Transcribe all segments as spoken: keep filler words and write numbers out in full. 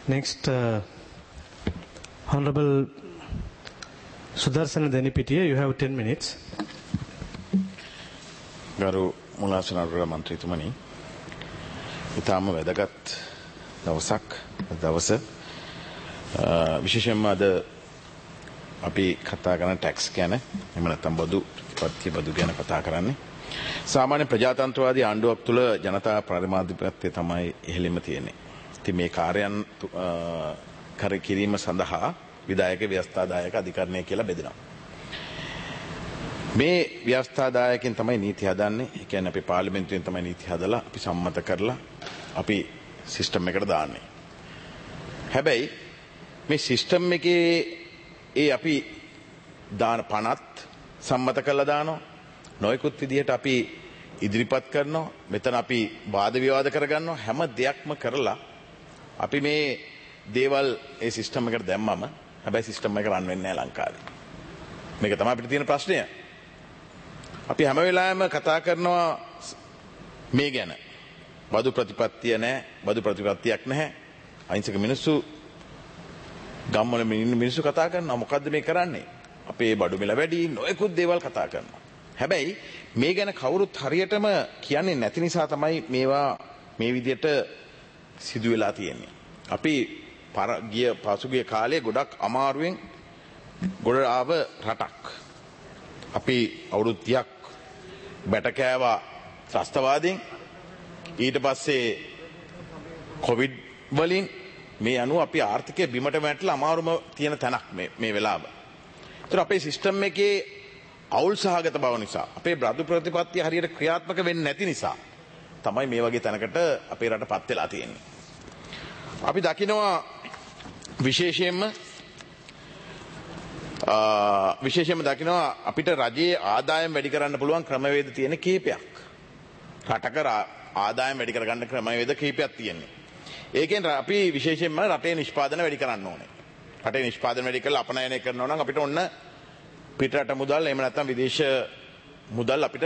Next, uh, Honorable Sudarsana Denipitiya, you have ten minutes. Garu Mulasana Mantrituමනි ඉතාම වැදගත් දවසක් දවස විශේෂයෙන්ම අද අපි කතා කරන ටැක්ස් ගැන එහෙම නැත්නම් බදු ප්‍රතිපත්ති බදු ගැන කතා කරන්නේ සාමාන්‍ය ප්‍රජාතන්ත්‍රවාදී ආණ්ඩුවක් තුළ ජනතා පරමාධිපත්‍යය තමයි ඉහළින්ම තියෙන්නේ. ඉතින් මේ කාර්යයන් කර කිරීම සඳහා විධායක ව්‍යවස්ථාදායක අධිකරණය කියලා බෙදෙනවා. මේ ව්‍යවස්ථාදායකෙන් තමයි නීති හදන්නේ. ඒ කියන්නේ අපි පාර්ලිමේන්තුවෙන් තමයි නීති හදලා අපි සම්මත කරලා අපි සිස්ටම් එකට දාන්නේ. හැබැයි මේ සිස්ටම් එකේ ඒ අපි දාන පනත් සම්මත කරලා දානවා. නොයෙකුත් විදිහට අපි ඉදිරිපත් කරනවා. මෙතන අපි වාද විවාද කරගන්නවා. හැම දෙයක්ම කරලා අපි මේ දේවල් ඒ සිස්ටම් එකට දැම්මම හැබැයි සිස්ටම් එක රන් වෙන්නේ නැහැ ලංකාවේ. මේක තමයි අපිට තියෙන ප්‍රශ්නය. අපි හැම වෙලාවෙම කතා කරනවා මේ ගැන. බදු ප්‍රතිපත්තිය නැහැ, බදු ප්‍රතිපත්තියක් නැහැ. අහිංසක මිනිස්සු ගම්වල මිනිස්සු කතා කරනවා මොකද්ද මේ කරන්නේ? අපේ බඩු මිල වැඩි, නොයෙකුත් දේවල් කතා කරනවා. හැබැයි මේ ගැන කවුරුත් හරියටම කියන්නේ නැති නිසා තමයි මේවා මේ විදිහට සිදු වෙලා තියෙන්නේ. අපි ගිය පසුගිය කාලේ ගොඩක් අමාරුවෙන් ගොඩ ආව රටක්. අපි අවුරුදු තිහක් බැට කෑවා ත්‍රස්තවාදීන්. ඊට පස්සේ කොවිඩ් වලින් මේ අනුව අපි ආර්ථිකය බිමට වැටලා අමාරුම තියෙන තැනක් මේ මේ වෙලාව. ඒතර අපේ සිස්ටම් එකේ අවුල් සහගත බව නිසා අපේ බදු ප්‍රතිපත්තිය හරියට ක්‍රියාත්මක වෙන්නේ නැති නිසා තමයි මේ වගේ තැනකට අපේ රටපත් වෙලා තියෙන්නේ. අපි දකිනවා විශේෂයෙන්ම විශේෂයෙන්ම දකිනවා අපිට රජයේ ආදායම් වැඩි කරන්න පුළුවන් ක්‍රමවේද තියෙන කීපයක්. රටක ආදායම් වැඩි කරගන්න ක්‍රමවේද කීපයක් තියෙනවා. ඒකෙන් අපි විශේෂයෙන්ම රටේ නිෂ්පාදන වැඩි කරන්න ඕනේ. රටේ නිෂ්පාදන වැඩි කරලා අපනයනය කරනවා නම් අපිට ඔන්න පිටරට මුදල් එහෙම නැත්නම් විදේශ මුදල් අපිට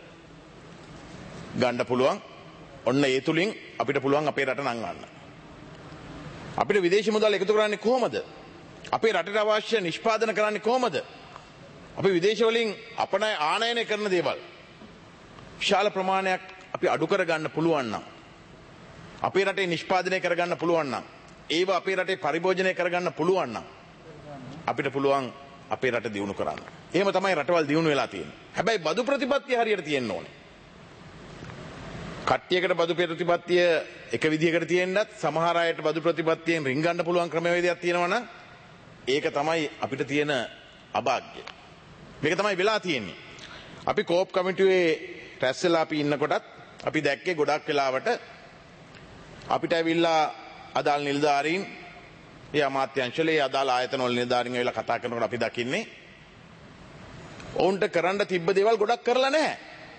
ගන්න පුළුවන්. ඔන්න ඒ තුලින් අපිට පුළුවන් අපේ රට නංවන්න. අපිට විදේශ මුදල් එකතු කරන්නේ කොහොමද? අපේ රටට අවශ්‍ය නිෂ්පාදන කරන්නේ කොහොමද? අපි විදේශ වලින් අපනය ආනයනය කරන දේවල් විශාල ප්‍රමාණයක් අපි අඩු කර ගන්න පුළුවන් නම් අපේ රටේ නිෂ්පාදනය කර ගන්න පුළුවන් නම් ඒව අපේ රටේ පරිභෝජනය කර ගන්න පුළුවන් නම් අපිට පුළුවන් අපේ රට දියුණු කරන්න. එහෙම තමයි රටවල් දියුණු වෙලා තියෙන්නේ. හැබැයි බදු ප්‍රතිපත්තිය හරියට තියෙන්න ඕනේ. කට්ටියකට බදු ප්‍රතිපත්තිය එක විදිහකට තියෙන්නත් සමහර අයට බදු ප්‍රතිපත්තියෙන් රින්ගන්න පුළුවන් ක්‍රමවේදයක් තියෙනවා නම් ඒක තමයි අපිට තියෙන අභාග්‍ය. මේක තමයි වෙලා තියෙන්නේ. අපි කෝප් කමිටුවේ රැස් වෙලා අපි ඉන්නකොටත් අපි දැක්කේ ගොඩක් වෙලාවට අපිට ඇවිල්ලා අදාළ නිලධාරීන් ඒ අමාත්‍යාංශලේ අදාළ ආයතන වල නිලධාරීන් ඇවිල්ලා කතා කරනකොට අපි දකින්නේ ඔවුන්ට කරන්න තිබ්බ දේවල් ගොඩක් කරලා නැහැ.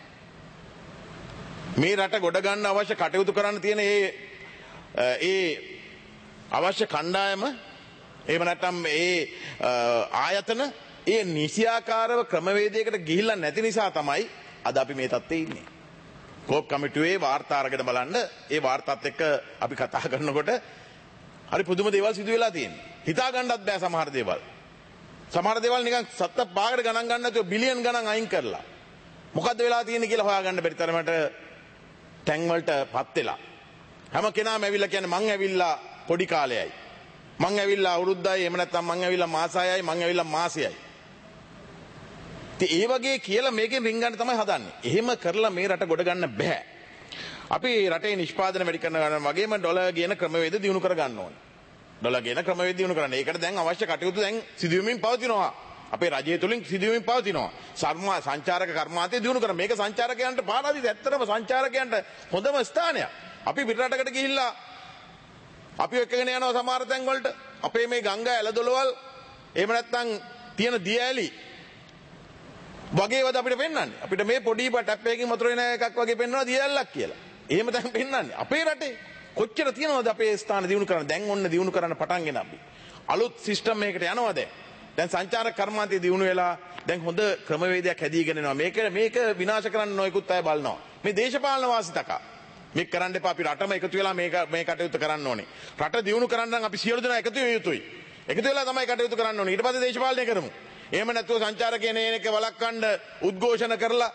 මේ රට ගොඩ ගන්න අවශ්‍ය කටයුතු කරන්න තියෙන ඒ ඒ අවශ්‍ය කණ්ඩායම එහෙම නැත්නම් ඒ ආයතන ඒ නිසියාකාරව ක්‍රමවේදයකට ගිහිල්ලා නැති නිසා තමයි අද අපි මේ තත්ත්වයේ ඉන්නේ. කෝප් කමිටුවේ වාර්තා අරගෙන බලන්න ඒ වාර්තාත් එක්ක අපි කතා කරනකොට හරි පුදුම දේවල් සිදු වෙලා තියෙනවා. හිතා ගන්නත් බෑ සමහර දේවල්. සමහර දේවල් නිකන් සත්ත පහකට ගණන් ගන්න නැතුව බිලියන් ගණන් අයින් කරලා. මොකද්ද වෙලා තියෙන්නේ කියලා හොයාගන්න බැරි තරමට ටැංක් වලටපත් වෙලා. හැම කෙනාම ඇවිල්ලා කියන්නේ මං ඇවිල්ලා පොඩි කාලයයි. මං ඇවිල්ලා අවුරුද්දයි එහෙම නැත්නම් මං ඇවිල්ලා මාසයයි මං ඇවිල්ලා මාසෙයි. ඉතින් ඒ වගේ කියලා මේකෙන් රින්ගන්න තමයි හදන්නේ. එහෙම කරලා මේ රට ගොඩ ගන්න බෑ. අපි රටේ නිෂ්පාදන වැඩි කරන ගන්න වගේම ඩොලර් ගේන ක්‍රමවේද දියුණු කර ගන්න ඕනේ. ඩොලර් ගේන ක්‍රමවේද දියුණු කරන්න. ඒකට දැන් අවශ්‍ය කටයුතු දැන් සිදුවෙමින් පවතිනවා. අපේ රජය තුලින් සිදුවෙමින් පවතිනවා. සර්මා සංචාරක කර්මාන්තය දියුණු කරන මේක සංචාරකයන්ට පාරාදීස ඇත්තටම සංචාරකයන්ට හොඳම ස්ථානයක්. අපි පිටරටකට ගිහිල්ලා අපි එක්කගෙන යනවා සමහර තැන් වලට. අපේ මේ ගංගා ඇලදොලවල් එහෙම නැත්නම් තියෙන දිය ඇලි වගේවද අපිට පෙන්වන්නේ. අපිට මේ පොඩි ටැප් එකකින් වතුර එන එකක් වගේ පෙන්වනවා දිය ඇල්ලක් කියලා. එහෙම තමයි පෙන්වන්නේ. අපේ රටේ කොච්චර තියෙනවද අපේ ස්ථාන දියුණු කරන්න? දැන් ඔන්න දියුණු කරන්න පටන් ගෙන අපි. අලුත් සිස්ටම් එකකට යනවා දැන්. දැන් සංචාරක කර්මාන්තය දියුණු වෙලා දැන් හොඳ ක්‍රමවේදයක් හැදීගෙන යනවා. මේක මේක විනාශ කරන්න නොයෙකුත් අය බලනවා. මේ දේශපාලන වාසිතක මේක කරන්න එපා අපි රටම එකතු වෙලා මේක මේ කටයුතු කරන්න ඕනේ. රට දියුණු කරන්න නම් අපි සියලු දෙනා එකතු වෙ යුතුයි. එකතු වෙලා තමයි කටයුතු කරන්න ඕනේ. ඊට පස්සේ දේශපාලනය කරමු. එහෙම නැත්නම් සංචාරකයන් එන එක වළක්වන්න උද්ඝෝෂණ කරලා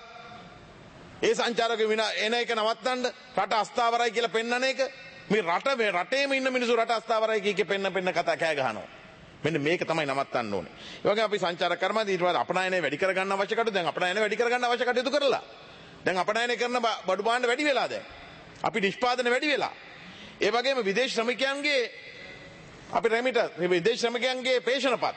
ඒ සංචාරක විනා එන එක නවත්තන්න රට අස්ථාවරයි කියලා පෙන්වන එක මේ රට මේ රටේම ඉන්න මිනිස්සු රට අස්ථාවරයි කිය පෙන්න පෙන්න කතා කෑ ගහනවා. මෙන්න මේක තමයි නවත්තන්න ඕනේ. ඒ වගේම අපි සංචාරක කර්මාන්ත ඊට පස්සේ අපනයනය වැඩි කර ගන්න අවශ්‍ය කටයුතු දැන් අපනයනය වැඩි කර ගන්න අවශ්‍ය කටයුතු කරලා. දැන් අපනයනය කරන බඩු භාණ්ඩ වැඩි වෙලා දැන්. අපි නිෂ්පාදන වැඩි වෙලා. ඒ වගේම විදේශ ශ්‍රමිකයන්ගේ අපි රෙමිට විදේශ ශ්‍රමිකයන්ගේ පේෂණපත්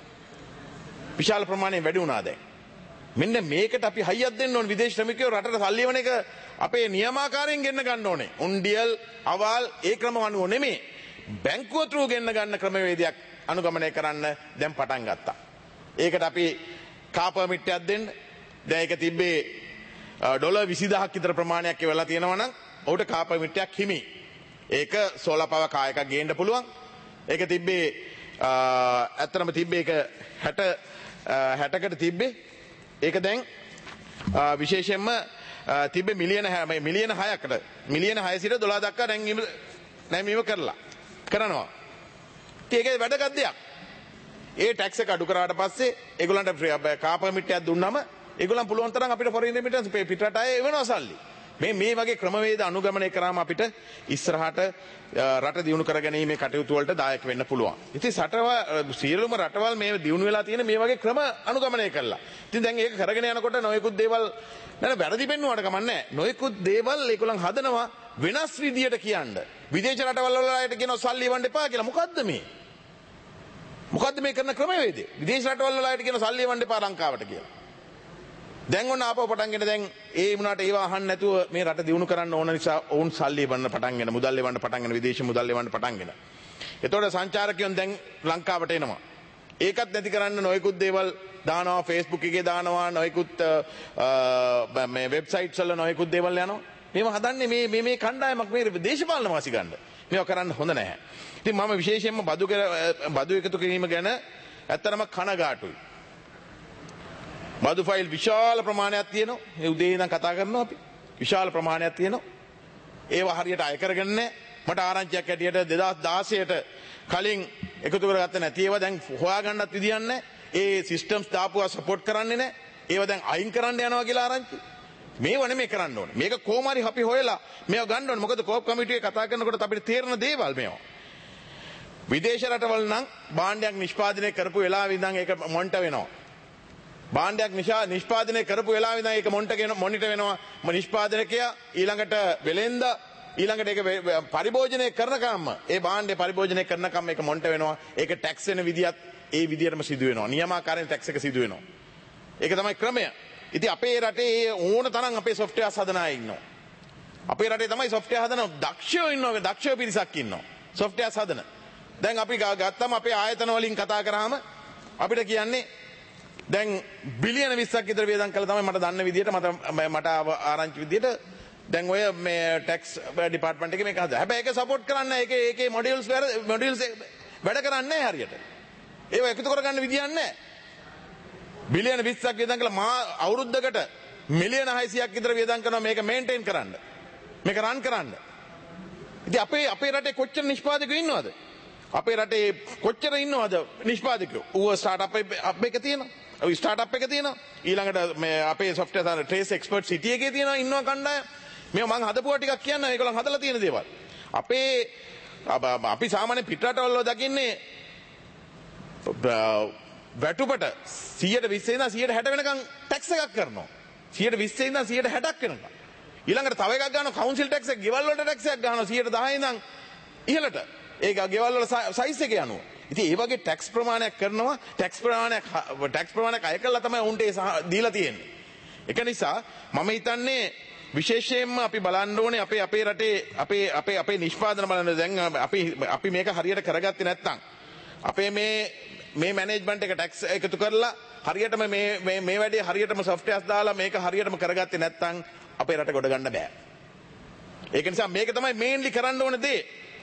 විශාල ප්‍රමාණයෙන් වැඩි වුණා දැන්. මෙන්න මේකට අපි හයියක් දෙන්න ඕනේ. විදේශ ශ්‍රමිකයෝ රටට සල්ලි වන එක අපේ නියමාකාරයෙන් ගෙන්න ගන්න ඕනේ. උන්ඩියල් අවාල් ඒ ක්‍රම අනුව නෙමෙයි. බැංකුව ත්‍රූ ගෙන්න ගන්න ක්‍රමවේදයක් අනුගමනය කරන්න දැන් පටන් ගත්තා. ඒකට අපි කා පර්මිට් එකක් දෙන්න. දැන් ඒක තිබ්බේ ඩොලර් විසිදහක් විතර ප්‍රමාණයක් වෙලා තියෙනවා නම් ඔහුට කා පර්මිට් එකක් හිමි. ඒක සෝලාර් පවර් කාර් එකක් ගේන්න පුළුවන්. ඒක තිබ්බේ ඇත්තටම තිබ්බේ ඒක හැට හැටකට තිබ්බේ. ඒක දැන් විශේෂයෙන්ම තිබ්බේ මිලියන මිලියන හයකට මිලියන හය සිට දොළහ දක්වා නැංවීම නැංවීම කරලා කරනවා. ඒකේ වැඩගත් දෙයක්. ඒ ටැක්ස් එක අඩු කරාට පස්සේ ඒගොල්ලන්ට කාර් පර්මිට් එකක් දුන්නාම ඒගොල්ලන් පුළුවන් තරම් අපිට ෆොරින් රෙමිටන්ස් පිටරට අය එවනවා සල්ලි. මේ මේ වගේ ක්‍රමවේද අනුගමනය කරාම අපිට ඉස්සරහට රට දියුණු කරගැනීමේ කටයුතු වලට දායක වෙන්න පුළුවන්. ඉතින් රටවල් සියලුම රටවල් මේ දියුණු වෙලා තියෙන මේ වගේ ක්‍රම අනුගමනය කළා. ඉතින් දැන් ඒක කරගෙන යනකොට නොයෙකුත් දේවල් නේද වැරදි පෙන්නුවාට කමක් නැහැ. නොයෙකුත් දේවල් ඒගොල්ලන් හදනවා වෙනස් විදියට කියන්න. විදේශ රටවල් වල අයට කියනවා සල්ලි වන්න එපා කියලා. මොකද්ද මේ? මොකද්ද මේ කරන ක්‍රමවේදය? විදේශ රටවල් වල අයට කියනවා සල්ලි වන්න එපා ලංකාවට කියලා. දැන් ඔන්න ආපහු පටන්ගෙන දැන් ඒ වුණාට ඒවා අහන්න නැතුව මේ රට දියුණු කරන්න ඕන නිසා ඔවුන් සල්ලි එවන්න පටන්ගෙන මුදල් එවන්න පටන්ගෙන විදේශ මුදල් එවන්න පටන්ගෙන. එතකොට සංචාරකයන් දැන් ලංකාවට එනවා. ඒකත් නැති කරන්න නොයෙකුත් දේවල් දානවා Facebook එකේ දානවා නොයෙකුත් මේ වෙබ්සයිට්ස් වල නොයෙකුත් දේවල් යනවා. මේවා හදන්නේ මේ මේ මේ කණ්ඩායමක් මේ දේශපාලන වාසි ගන්න. මේවා කරන්න හොඳ නැහැ. ඉතින් මම විශේෂයෙන්ම බදු බදු එකතු කිරීම ගැන ඇත්තටම කනගාටුයි. බදු ෆයිල් විශාල ප්‍රමාණයක් තියෙනවා. ඒ උදේ ඉඳන් කතා කරනවා අපි. විශාල ප්‍රමාණයක් තියෙනවා. ඒවා හරියට අය කරගන්නේ නැහැ. මට ආරංචියක් ඇටියට දෙදාස් දාසයට කලින් එකතු කරගත්ත නැති ඒවා දැන් හොයාගන්නත් විදියක් නැහැ. ඒ සිස්ටම්ස් දාපුවා සපෝට් කරන්නේ නැහැ. ඒවා දැන් අයින් කරන්න යනවා කියලා ආරංචි. මේව නෙමෙයි කරන්න ඕනේ. මේක කොහොම හරි අපි හොයලා මේව ගන්න ඕනේ. මොකද කෝප් කමිටුවේ කතා කරනකොට අපිට තේරෙන දේවල් මේවා. විදේශ රටවල නම් භාණ්ඩයක් නිෂ්පාදනය කරපු වෙලාවෙ ඉඳන් ඒක මොන්ට වෙනවා. භාණ්ඩයක් නිෂ්පාදනය කරපු වෙලාවෙ ඉඳන් ඒක මොන්ට මොනිටර් වෙනවා. නිෂ්පාදනකයා ඊළඟට වෙලෙන්ද ඊළඟට ඒක පරිභෝජනය කරනකම්ම ඒ භාණ්ඩය පරිභෝජනය කරනකම් ඒක මොන්ට වෙනවා. ඒක ටැක්ස් වෙන විදියත් ඒ විදියටම සිදු වෙනවා. නියමාකාරයෙන් ටැක්ස් එක සිදු වෙනවා. ඒක තමයි ක්‍රමය. ඉතින් අපේ රටේ ඕන තරම් අපේ සොෆ්ට්වෙයාර්ස් හදන අය ඉන්නවා. අපේ රටේ තමයි සොෆ්ට්වෙයාර් හදන දක්ෂයෝ ඉන්නවා. දක්ෂයෝ පිරිසක් ඉන්නවා. සොෆ්ට්වෙයාර්ස් හදන. දැන් අපි ගත්තම අපේ ආයතන වලින් කතා කරාම අපිට කියන්නේ දැන් බිලියන විස්සක් විතර වියදම් කළා තමයි මට දන්න විදිහට මට මට ආරංචි විදිහට දැන් ඔය මේ ටැක්ස් ඩිපාර්ට්මන්ට් එකේ මේක හදා. හැබැයි ඒක සපෝට් කරන්නේ නැහැ. ඒකේ ඒකේ මොඩියුල්ස් මොඩියුල්ස් වැඩ කරන්නේ නැහැ හරියට. ඒව එකතු කරගන්න විදියක් නැහැ. බිලියන විස්සක් වියදම් කළා මා අවුරුද්දකට මිලියන හයසියයක් විතර වියදම් කරනවා මේක මේන්ටේන් කරන්න. මේක රන් කරන්න. ඉතින් අපේ අපේ රටේ කොච්චර නිෂ්පාදකයෝ ඉන්නවද? අපේ රටේ කොච්චර ඉන්නවද නිෂ්පාදකයෝ? ඌව ස්ටාර්ට්අප් එක තියෙනවා. ඔය ස්ටාර්ට්අප් එක තියෙනවා. ඊළඟට මේ අපේ සොෆ්ට්වෙයාර් ට්‍රේස් එක්ස්පර්ට් සිටි එකේ තියෙනවා ඉන්නවා කණ්ඩායම. මේ මම හදපුවා ටිකක් කියන්න ඒගොල්ලන් හදලා තියෙන දේවල්. අපේ අපි සාමාන්‍ය පිටරටවල දකින්නේ වැටුපට සියයට විස්ස ඉඳන් සියයට හැට වෙනකන් ටැක්ස් එකක් කරනවා. සියයට විස්ස ඉඳන් සියයට හැටක් වෙනකන්. ඊළඟට තව එකක් ගන්නවා කවුන්සිල් ටැක්ස් එක ගෙවල් වලට ටැක්ස් එකක් ගන්නවා සියයට දහ ඉඳන් ඉහළට. ඒක ගෙවල් වල සයිස් එක යනවා. ඉතින් ඒ වගේ ටැක්ස් ප්‍රමාණයක් කරනවා ටැක්ස් ප්‍රමාණයක් ටැක්ස් ප්‍රමාණයක් අය කළා තමයි උන්ට ඒ දීලා තියෙන්නේ. ඒක නිසා මම හිතන්නේ විශේෂයෙන්ම අපි බලන්න ඕනේ අපේ අපේ රටේ අපේ අපේ අපේ නිෂ්පාදන බලන්න දැන් අපි අපි මේක හරියට කරගත්තේ නැත්නම් අපේ මේ මේ මැනේජ්මන්ට් එක ටැක්ස් එකතු කරලා හරියටම මේ මේ මේ වැඩේ හරියටම සොෆ්ට්වෙයාර්ස් දාලා මේක හරියටම කරගත්තේ නැත්නම් අපේ රට ගොඩ ගන්න බෑ. ඒක නිසා මේක තමයි මේන්ලි කරන්න ඕන දේ.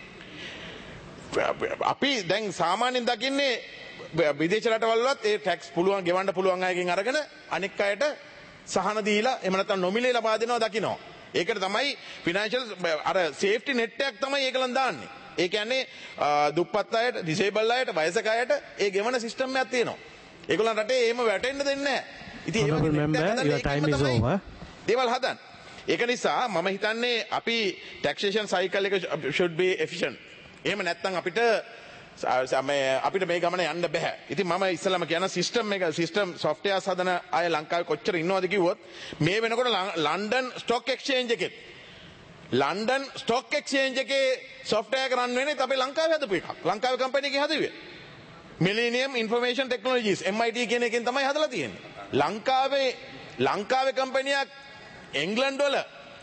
අපි දැන් සාමාන්‍යයෙන් දකින්නේ විදේශ රටවල්වත් ඒ ටැක්ස් පුළුවන් ගෙවන්න පුළුවන් අයගෙන් අරගෙන අනෙක් අයට සහන දීලා එහෙම නැත්නම් නොමිලේ ලබා දෙනවා දකින්නවා. ඒකට තමයි ෆිනෑන්ෂල් අර සේෆ්ටි නෙට් එකක් තමයි ඒගොල්ලන් දාන්නේ. ඒ කියන්නේ දුප්පත් අයට, ඩිසේබල් අයට, වයසක අයට ඒ ගෙවන සිස්ටම් එකක් තියෙනවා. ඒගොල්ලන් රටේ එහෙම වැටෙන්න දෙන්නේ නැහැ. ඉතින් ඒ වගේ නෙට් එකක් හදන්න ඒකම තමයි දේවල් හදන්න. ඒක නිසා මම හිතන්නේ අපි ටැක්සේෂන් සයිකල් එක should be efficient. එහෙම නැත්නම් අපිට අපිට මේ ගමන යන්න බෑ. ඉතින් මම ඉස්සෙල්ලාම කියන සිස්ටම් එක සිස්ටම් softwares හදන අය ලංකාවේ කොච්චර ඉන්නවද කිව්වොත් මේ වෙනකොට ලන්ඩන් ස්ටොක් එක්ස්චේන්ජ් එකේ ලන්ඩන් ස්ටොක් එක්ස්චේන්ජ් එකේ software එක රන් වෙන්නේ අපේ ලංකාවේ හදපු එකක්. ලංකාවේ කම්පැනි එකේ හදුවේ. Millennium Information Technologies M I T කියන එකෙන් තමයි හදලා තියෙන්නේ. ලංකාවේ ලංකාවේ කම්පැනියක් එංග්ලන්ඩ් වල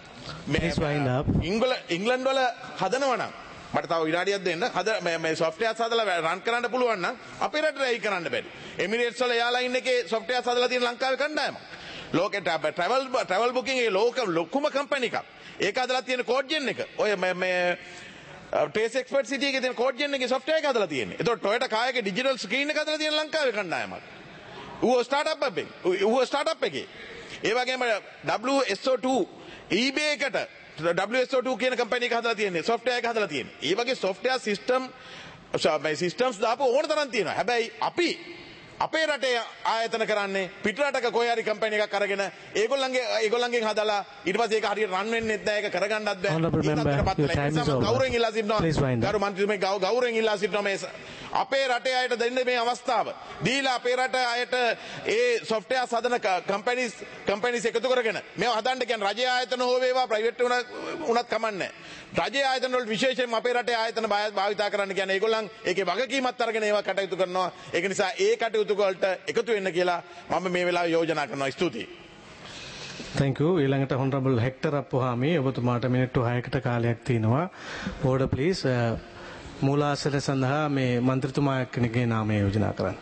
ඉංග්ලන්ඩ් වල හදනවා නම් මට තව විනාඩියක් දෙන්න. හද මේ softwares හදලා රන් කරන්න පුළුවන් නම් අපේ රටේ ඇයි කරන්න බැරි? එමිරේට්ස් වල එයාලයින් එකේ softwares හදලා තියෙන ලංකාවේ කණ්ඩායමක්. ලෝකේ travel travel booking එකේ ලෝක ලොකුම කම්පැනි එකක්. ඒක හදලා තියෙන කෝඩ් ජෙන් එක. ඔය මේ ටේස් එක්ස්පර්ට් සිටි එකේ තියෙන කෝඩ් ජෙන් එකේ software එක හදලා තියෙන්නේ. ඒතකොට Toyota කායගේ digital screen එක හදලා තියෙන ලංකාවේ කණ්ඩායමක්. ඌ ස්ටාර්ට්අප් එකේ. ඌ ස්ටාර්ට්අප් එකේ. ඒ වගේම W S O two eBay එකට W S O two කියන කම්පැනි එක හදලා තියෙන්නේ software එක හදලා තියෙන්නේ. ඒ වගේ software system මේ systems දාපු ඕන තරම් තියෙනවා. හැබැයි අපි අපේ රටේ ආයතන කරන්නේ පිට රටක කොයි හරි කම්පැනි එකක් අරගෙන ඒගොල්ලන්ගේ ඒගොල්ලන්ගෙන් හදලා ඊට පස්සේ ඒක හරියට රන් වෙන්නේ නැහැ. ඒක කරගන්නත් බෑ. ගෞරවයෙන් ඉල්ලා සිටිනවා. ගරු මන්ත්‍රීතුමේ ගෞරවයෙන් ඉල්ලා සිටිනවා මේ අපේ රටේ අයට දෙන්න මේ අවස්ථාව. දීලා අපේ රට අයට ඒ software හදන කම්පැනිස් කම්පැනිස් එකතු කරගෙන මේවා හදන්න කියන්නේ රජයේ ආයතන හෝ වේවා ප්‍රයිවට් උනත් කමන්නේ. රජයේ ආයතන වල විශේෂයෙන්ම අපේ රටේ ආයතන භාවිතා කරන්න කියන්නේ ඒගොල්ලන් ඒකේ වගකීමත් අරගෙන ඒවා කටයුතු කරනවා. ඒක නිසා ඒ කටයුතු වලට එකතු වෙන්න කියලා මම මේ වෙලාවේ යෝජනා කරනවා. ස්තුතියි. Thank you. ඊළඟට Honorable Hector Appuhami ඔබතුමාට මිනිත්තු හයකට කාලයක් තියෙනවා. Order please. මූලාසන සඳහා මේ මන්ත්‍රීතුමා කෙනෙක්ගේ නාමය යෝජනා කරන්න.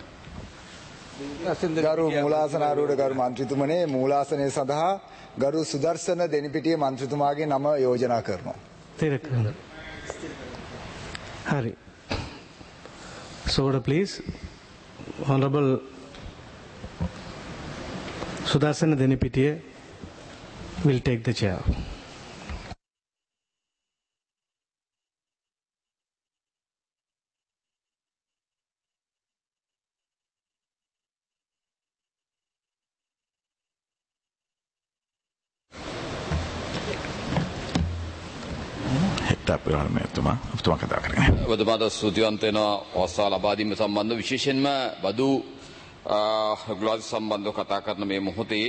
ගරු මූලාසන ආරූඪ ගරු මන්ත්‍රීතුමනේ මූලාසනය සඳහා ගරු සුදර්ශන දෙනිපිටිය මන්ත්‍රීතුමාගේ නම යෝජනා කරනවා. තේරෙක. හරි. So order please. Honorable Sudarsana Denipitiya will take the chair. වදමාද ස්තුතිවන්ත වෙනවා අවස්ථාව ලබා දීම සම්බන්ධ විශේෂයෙන්ම බදු ග්ලාස් සම්බන්ධව කතා කරන මේ මොහොතේ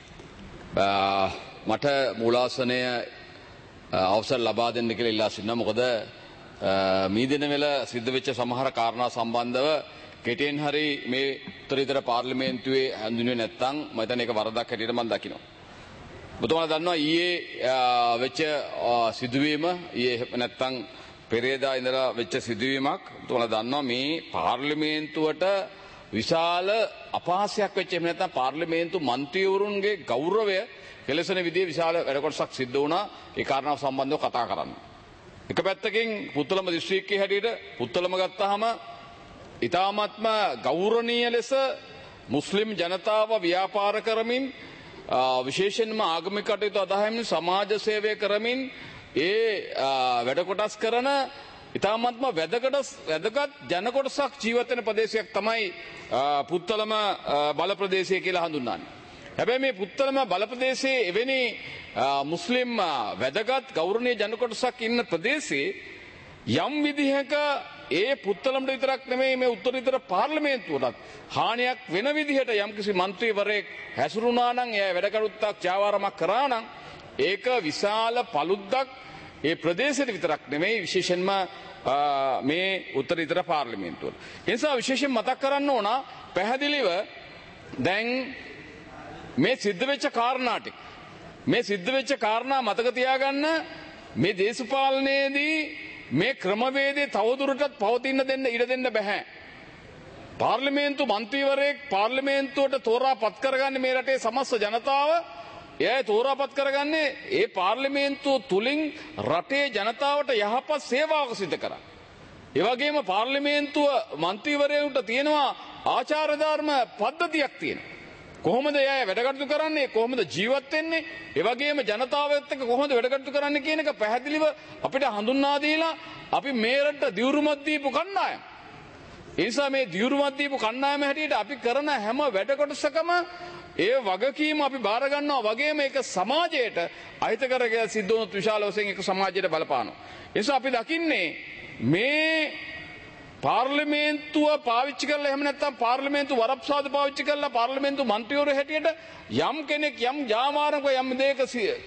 මට මූලාසනය අවසර ලබා දෙන්න කියලා ඉල්ලා සිටිනවා. මොකද මේ දින වල සිද්ධ වෙච්ච සමහර කාරණා සම්බන්ධව කෙටියෙන් හරි මේ උත්තරීතර පාර්ලිමේන්තුවේ හඳුන්වන්නේ නැත්නම් මම හිතන්නේ ඒක වරදක් හැටියට මම දකිනවා. ඔබතුමාලා දන්නවා ඊයේ වෙච්ච සිදුවීම ඊයේ නැත්තම් පෙරේදා ඉඳලා වෙච්ච සිදුවීමක් ඔබතුමාලා දන්නවා මේ පාර්ලිමේන්තුවට විශාල අපහාසයක් වෙච්ච එහෙම නැත්නම් පාර්ලිමේන්තු මන්ත්‍රීවරුන්ගේ ගෞරවය කෙලෙසන විදිහේ විශාල වැඩ කොටසක් සිද්ධ වුණා. ඒ කාරණාව සම්බන්ධව කතා කරන්න. එක පැත්තකින් පුත්තලම දිස්ත්‍රික්කයේ හැටියට පුත්තලම ගත්තාම ඊ타මාත්ම ගෞරවනීය ලෙස මුස්ලිම් ජනතාව ව්‍යාපාර කරමින් විශේෂයෙන්ම ආගමික කටයුතු අදහමින් සමාජ සේවය කරමින් ඒ වැඩ කොටස් කරන ඉතාමත්ම වැදගත් වැදගත් ජන කොටසක් ජීවත් වෙන ප්‍රදේශයක් තමයි පුත්තලම බල ප්‍රදේශය කියලා හඳුන්වන්නේ. හැබැයි මේ පුත්තලම බල ප්‍රදේශයේ එවැනි මුස්ලිම් වැදගත් ගෞරවනීය ජන කොටසක් ඉන්න ප්‍රදේශයේ යම් විදිහක ඒ පුත්තලමට විතරක් නෙමෙයි මේ උත්තරීතර පාර්ලිමේන්තුවටත් හානියක් වෙන විදිහට යම්කිසි മന്ത്രിවරයෙක් හැසිරුණා නම් එයා වැඩ කටයුත්තක් ජාවාරමක් කරා නම් ඒක විශාල පළුද්දක් ඒ ප්‍රදේශෙට විතරක් නෙමෙයි විශේෂයෙන්ම මේ උත්තරීතර පාර්ලිමේන්තුවල. ඒ නිසා විශේෂයෙන් මතක් කරන්න ඕන පැහැදිලිව දැන් මේ සිද්ධ වෙච්ච කාරණා ටික මේ සිද්ධ වෙච්ච කාරණා මතක තියාගන්න මේ දේශපාලනයේදී මේ ක්‍රමවේදය තවදුරටත් පවතින්න දෙන්න ඉඩ දෙන්න බෑ. පාර්ලිමේන්තු මන්ත්‍රීවරයෙක් පාර්ලිමේන්තුවට තෝරා පත් කරගන්නේ මේ රටේ සමස්ත ජනතාව. එයා තෝරා පත් කරගන්නේ ඒ පාර්ලිමේන්තුව තුලින් රටේ ජනතාවට යහපත් සේවාවක් සිදු කරා. ඒ වගේම පාර්ලිමේන්තුව මන්ත්‍රීවරයෙකුට තියෙනවා ආචාර ධර්ම පද්ධතියක් තියෙනවා. කොහොමද එයා වැඩ කටයුතු කරන්නේ කොහොමද ජීවත් වෙන්නේ ඒ වගේම ජනතාවත් එක්ක කොහොමද වැඩ කටයුතු කරන්නේ කියන එක පැහැදිලිව අපිට හඳුන්වා දීලා අපි මේ රට දියුරුමත් දීපු කණ්ඩායම. ඒ නිසා මේ දියුරුමත් දීපු කණ්ඩායම හැටියට අපි කරන හැම වැඩ කොටසකම ඒ වගකීම අපි බාර ගන්නවා වගේම ඒක සමාජයට අහිතකර කියලා සිද්ධ වුණොත් විශාල වශයෙන් ඒක සමාජයට බලපානවා. ඒ නිසා අපි දකින්නේ මේ පාර්ලිමේන්තුව පාවිච්චි කරලා එහෙම නැත්නම් පාර්ලිමේන්තු වරප්‍රසාද පාවිච්චි කරලා පාර්ලිමේන්තු මන්ත්‍රීවරු හැටියට යම් කෙනෙක් යම් ජාමාරක යම් දෙයක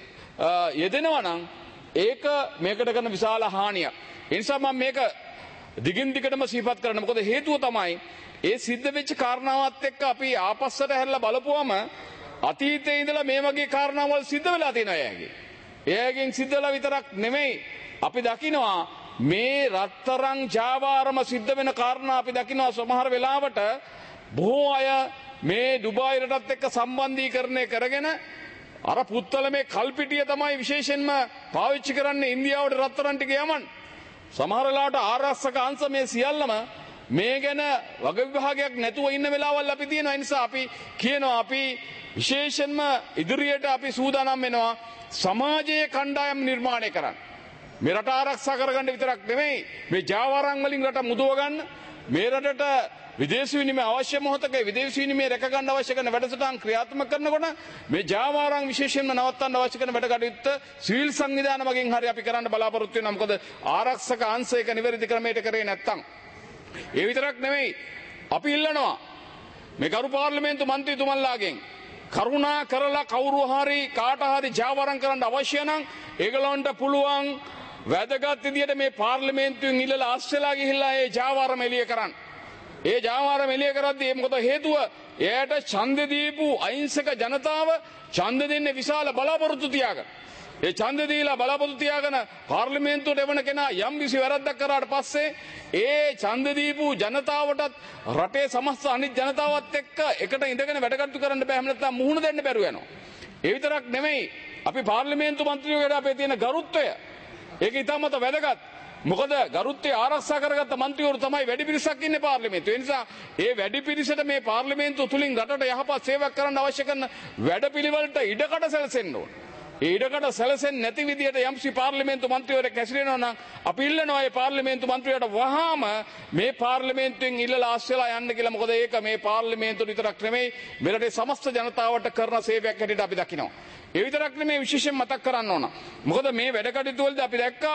යෙදෙනවා නම් ඒක මේකට කරන විශාල හානියක්. ඒ නිසා මම මේක දිගින් දිගටම සිහිපත් කරනවා. මොකද හේතුව තමයි ඒ සිද්ධ වෙච්ච කාරණාවත් එක්ක අපි ආපස්සට හැරිලා බලපුවම අතීතයේ ඉඳලා මේ වගේ කාරණාවල් සිද්ධ වෙලා තියෙනවා එයාගේ. එයාගෙන් සිද්ධ වෙලා විතරක් නෙමෙයි අපි දකිනවා මේ රත්තරන් ජාවාරම සිද්ධ වෙන කාරණා අපි දකිනවා සමහර වෙලාවට බොහෝ අය මේ ඩුබායි රටත් එක්ක සම්බන්ධීකරණය කරගෙන අර පුත්තල මේ කල්පිටිය තමයි විශේෂයෙන්ම පාවිච්චි කරන්නේ ඉන්දියාවට රත්තරන් ටික යමන්. සමහර වෙලාවට ආරක්ෂක අංශ මේ සියල්ලම මේ ගැන වග විභාගයක් නැතුව ඉන්න වෙලාවල් අපි තියෙනවා. ඒ නිසා අපි කියනවා අපි විශේෂයෙන්ම ඉදිරියට අපි සූදානම් වෙනවා සමාජයේ කණ්ඩායම් නිර්මාණය කරන්න. මේ රට ආරක්ෂා කරගන්න විතරක් නෙමෙයි මේ ජාවාරම් වලින් රට මුදව ගන්න මේ රටට විදේශ විනිමය අවශ්‍ය මොහොතක විදේශ විනිමය රැක ගන්න අවශ්‍ය කරන වැඩසටහන් ක්‍රියාත්මක කරනකොට මේ ජාවාරම් විශේෂයෙන්ම නවත්තන්න අවශ්‍ය කරන වැඩ කටයුත්ත සිවිල් සංවිධාන වලින් හරි අපි කරන්න බලාපොරොත්තු වෙනවා. මොකද ආරක්ෂක අංශයක නිවැරදි ක්‍රමයට කරේ නැත්තම් ඒ විතරක් නෙමෙයි අපි ඉල්ලනවා මේ ගරු පාර්ලිමේන්තු මන්ත්‍රීතුමන්ලාගෙන් කරුණා කරලා කවුරු හරි කාට හරි ජාවාරම් කරන්න අවශ්‍ය නම් ඒගොල්ලන්ට පුළුවන් වැදගත් විදියට මේ පාර්ලිමේන්තුවෙන් ඉල්ලලා ආස්සලා ගිහිල්ලා ඒ ජාවාරම එළිය කරන්න. ඒ ජාවාරම එළිය කරද්දී මොකද හේතුව? එයාට ඡන්ද දීපු අහිංසක ජනතාව ඡන්ද දෙන්නේ විශාල බලාපොරොත්තු තියාගෙන. ඒ ඡන්ද දීලා බලාපොරොත්තු තියාගෙන පාර්ලිමේන්තුවට එවන කෙනා යම් කිසි වැරද්දක් කරාට පස්සේ ඒ ඡන්ද දීපු ජනතාවටත් රටේ සමස්ත අනිත් ජනතාවත් එක්ක එකට ඉඳගෙන වැඩ කටයුතු කරන්න බෑ. එහෙම නැත්නම් මුහුණ දෙන්න බැරුව යනවා. ඒ විතරක් නෙමෙයි අපි පාර්ලිමේන්තු මන්ත්‍රීවරුන්ට අපේ තියෙන ගරුත්වය ඒක ඉතාමත් වැදගත්. මොකද ගරුත්වය ආරක්ෂා කරගත්ත මන්ත්‍රීවරු තමයි වැඩි පිරිසක් ඉන්නේ පාර්ලිමේන්තුවේ. ඒ නිසා ඒ වැඩි පිරිසට මේ පාර්ලිමේන්තුව තුලින් රටට යහපත් සේවයක් කරන්න අවශ්‍ය කරන වැඩපිළිවෙලට ඉඩකඩ සැලසෙන්න ඕන. ඒ ඉඩකඩ සැලසෙන්නේ නැති විදියට යම්සි පාර්ලිමේන්තු මන්ත්‍රීවරයෙක් හැසිරෙනවා නම් අපි ඉල්ලනවා ඒ පාර්ලිමේන්තු මන්ත්‍රීවරට වහාම මේ පාර්ලිමේන්තුවෙන් ඉල්ලලා ආස්සලා යන්න කියලා. මොකද ඒක මේ පාර්ලිමේන්තුව විතරක් නෙමෙයි මේ රටේ සමස්ත ජනතාවට කරන සේවයක් හැටියට අපි දකිනවා. ඒ විතරක් නෙමෙයි විශේෂයෙන් මතක් කරන්න ඕන. මොකද මේ වැඩ කටයුතු වලදී අපි දැක්කා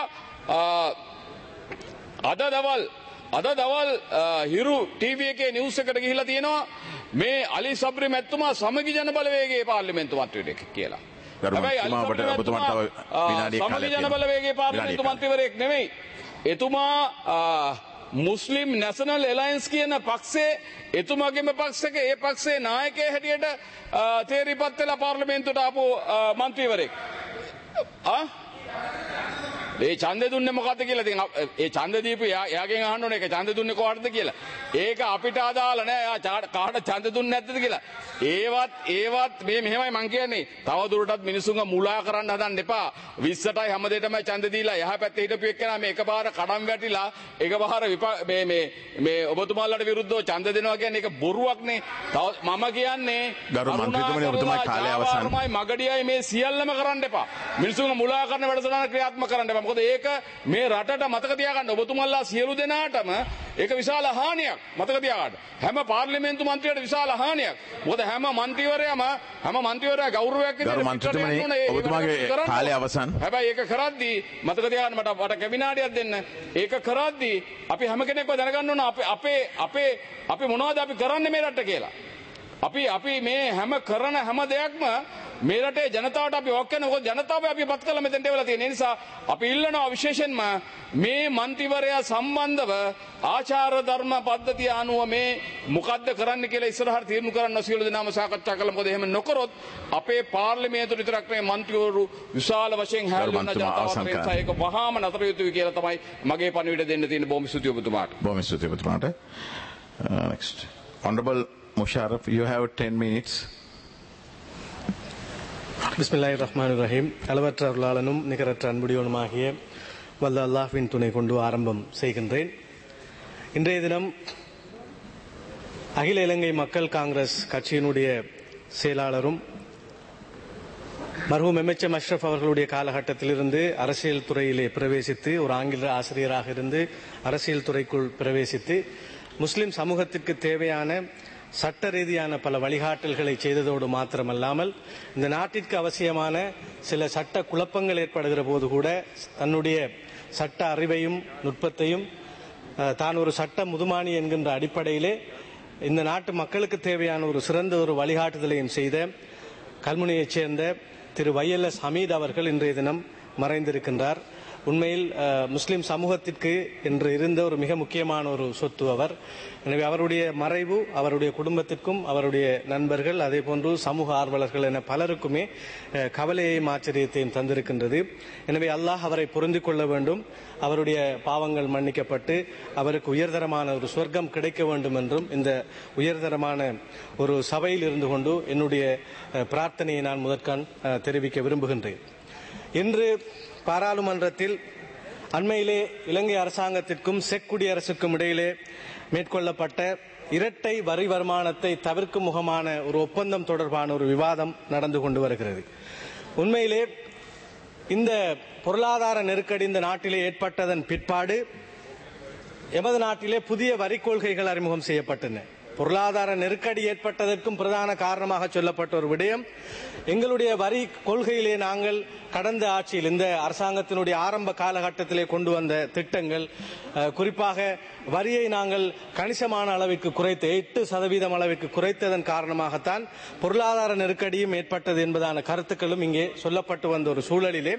අද දවල් අද දවල් හිරු ටීවී එකේ නිවුස් එකට ගිහිල්ලා තියෙනවා මේ අලි සබ්රි මැතිතුමා සමගි ජන බලවේගයේ පාර්ලිමේන්තු මන්ත්‍රීවරයෙක් කියලා. හැබැයි අලි සබ්රි මැතිතුමා සමගි ජන බලවේගයේ පාර්ලිමේන්තු මන්ත්‍රීවරයෙක් නෙමෙයි. එතුමා මුස්ලිම් නැෂනල් එලයන්ස් කියන පක්ෂයේ එතුමාගේම පක්ෂයක ඒ පක්ෂයේ නායකයෙක් හැටියට තේරිපත් වෙලා පාර්ලිමේන්තුවට ආපු මන්ත්‍රීවරයෙක්. ආ ඒ ඡන්දෙ දුන්නේ මොකද්ද කියලා ඉතින් ඒ ඡන්ද දීපු එයාගෙන් අහන්න ඕනේ ඒක ඡන්ද දුන්නේ කොහටද කියලා. ඒක අපිට අදාළ නෑ. එයා කාට ඡන්ද දුන්නේ නැද්ද කියලා. ඒවත් ඒවත් මේ මෙහෙමයි මං කියන්නේ. තව දුරටත් මිනිසුන්ව මුලා කරන්න හදන්න එපා. විස්සටයි හැමදේටම ඡන්ද දීලා එහා පැත්තේ හිටපු එක්කෙනා මේ එකපාර කඩම් වැටිලා එකපාර මේ මේ මේ ඔබතුමාලට විරුද්ධව ඡන්ද දෙනවා කියන්නේ ඒක බොරුවක්නේ. තව මම කියන්නේ ගරු මන්ත්‍රීතුමනි ඔබතුමායි කාලය අවසන්. මගඩියයි මේ සියල්ලම කරන්න එපා. මිනිසුන්ව මුලා කරන වැඩසටහන ක්‍රියාත්මක කරන්න එපා. මොකද ඒක මේ රටට මතක තියාගන්න ඔබතුමන්ලා සියලු දෙනාටම ඒක විශාල හානියක්. මතක තියාගන්න. හැම පාර්ලිමේන්තු මන්ත්‍රීවරට විශාල හානියක්. මොකද හැම මන්ත්‍රීවරයාම හැම මන්ත්‍රීවරයා ගෞරවයක් විදිහට ඔබතුමාගේ කාලය අවසන්. හැබැයි ඒක කරද්දී මතක තියාගන්න මට මට කැබිනාඩියක් දෙන්න. ඒක කරද්දී අපි හැම කෙනෙක්ම දැනගන්න ඕන අපේ අපේ අපේ අපි මොනවද අපි කරන්නේ මේ රටට කියලා. අපි අපි මේ හැම කරන හැම දෙයක්ම මේ රටේ ජනතාවට අපි වක් කරන මොකද ජනතාව අපි පත් කළා මෙතෙන්ට එවලා තියෙන නිසා අපි ඉල්ලනවා විශේෂයෙන්ම මේ මන්ත්‍රීවරයා සම්බන්ධව ආචාර ධර්ම පද්ධතිය අනුව මේ මොකද්ද කරන්න කියලා ඉස්සරහට තීරණය කරන්න සියලු දෙනාම සාකච්ඡා කළා. මොකද එහෙම නොකරොත් අපේ පාර්ලිමේන්තුවේ විතරක් නෙවෙයි මන්ත්‍රීවරු විශාල වශයෙන් හැල්ලුන ජනතාවට ඒක වහාම නතර යුතුයි කියලා තමයි මගේ පණිවිඩ දෙන්න තියෙන. බොහොම ස්තුතියි ඔබතුමාට. බොහොම ස්තුතියි ඔබතුමාට. next honorable Musharraf, you have ten minutes. பிஸ்மில்லாஹிர்ரஹ்மானிர்ரஹீம். அளவற்ற அருளாளனும் நிகரற்ற அன்புடையவனுமாகிய வல்ல அல்லாஹ்வின் துணை கொண்டு ஆரம்பம் செய்கின்றேன். இன்றைய தினம் அகில இலங்கை மக்கள் காங்கிரஸ் கட்சியினுடைய செயலாளரும் மர்ஹூம் எம் எச் எம் அஷ்ரப் அவர்களுடைய காலகட்டத்திலிருந்து அரசியல் துறையிலே பிரவேசித்து ஒரு ஆங்கில ஆசிரியராக இருந்து அரசியல் துறைக்குள் பிரவேசித்து முஸ்லிம் சமூகத்திற்கு தேவையான சட்ட ரீதியான பல வழிகாட்டல்களை செய்ததோடு மாத்திரமல்லாமல் இந்த நாட்டிற்கு அவசியமான சில சட்ட குழப்பங்கள் ஏற்படுகிற போது கூட தன்னுடைய சட்ட அறிவையும் நுட்பத்தையும் தான் ஒரு சட்ட முதுமானி என்கின்ற அடிப்படையிலே இந்த நாட்டு மக்களுக்கு தேவையான ஒரு சிறந்த ஒரு வழிகாட்டுதலையும் செய்த கல்முனையைச் சேர்ந்த திரு வை எல் எஸ் ஹமீத் அவர்கள் இன்றைய தினம் மறைந்திருக்கின்றார். உண்மையில் முஸ்லிம் சமூகத்திற்கு என்று இருந்த ஒரு மிக முக்கியமான ஒரு சொத்து அவர். எனவே அவருடைய மறைவு அவருடைய குடும்பத்திற்கும் அவருடைய நண்பர்கள் அதே போன்று சமூக ஆர்வலர்கள் என பலருக்குமே கவலையையும் ஆச்சரியத்தையும் தந்திருக்கின்றது. எனவே அல்லாஹ் அவரை பொருந்திக் கொள்ள வேண்டும், அவருடைய பாவங்கள் மன்னிக்கப்பட்டு அவருக்கு உயர்தரமான ஒரு சொர்க்கம் கிடைக்க வேண்டும் என்றும் இந்த உயர்தரமான ஒரு சபையில் இருந்து கொண்டு என்னுடைய பிரார்த்தனையை நான் முதற்கண் தெரிவிக்க விரும்புகின்றேன். இன்று பாராளுமன்றத்தில் அண்மையிலே இலங்கை அரசாங்கத்திற்கும் செக் குடியரசுக்கும் இடையிலே மேற்கொள்ளப்பட்ட இரட்டை வரி வருமானத்தை தவிர்க்கும் முகமான ஒரு ஒப்பந்தம் தொடர்பான ஒரு விவாதம் நடந்து கொண்டு வருகிறது. உண்மையிலே இந்த பொருளாதார நெருக்கடி இந்த நாட்டிலே ஏற்பட்டதன் பிற்பாடு எமது நாட்டிலே புதிய வரி கொள்கைகள் அறிமுகம் செய்யப்பட்டன. பொருளாதார நெருக்கடி ஏற்பட்டதற்கும் பிரதான காரணமாக சொல்லப்பட்ட ஒரு விடயம், எங்களுடைய வரி கொள்கையிலே நாங்கள் கடந்த ஆட்சியில் இந்த அரசாங்கத்தினுடைய ஆரம்ப காலகட்டத்திலே கொண்டு வந்த திட்டங்கள், குறிப்பாக வரியை நாங்கள் கணிசமான அளவிற்கு குறைத்து எட்டு சதவீதம் அளவிற்கு குறைத்ததன் காரணமாகத்தான் பொருளாதார நெருக்கடியும் ஏற்பட்டது என்பதான கருத்துக்களும் இங்கே சொல்லப்பட்டு வந்த ஒரு சூழலிலே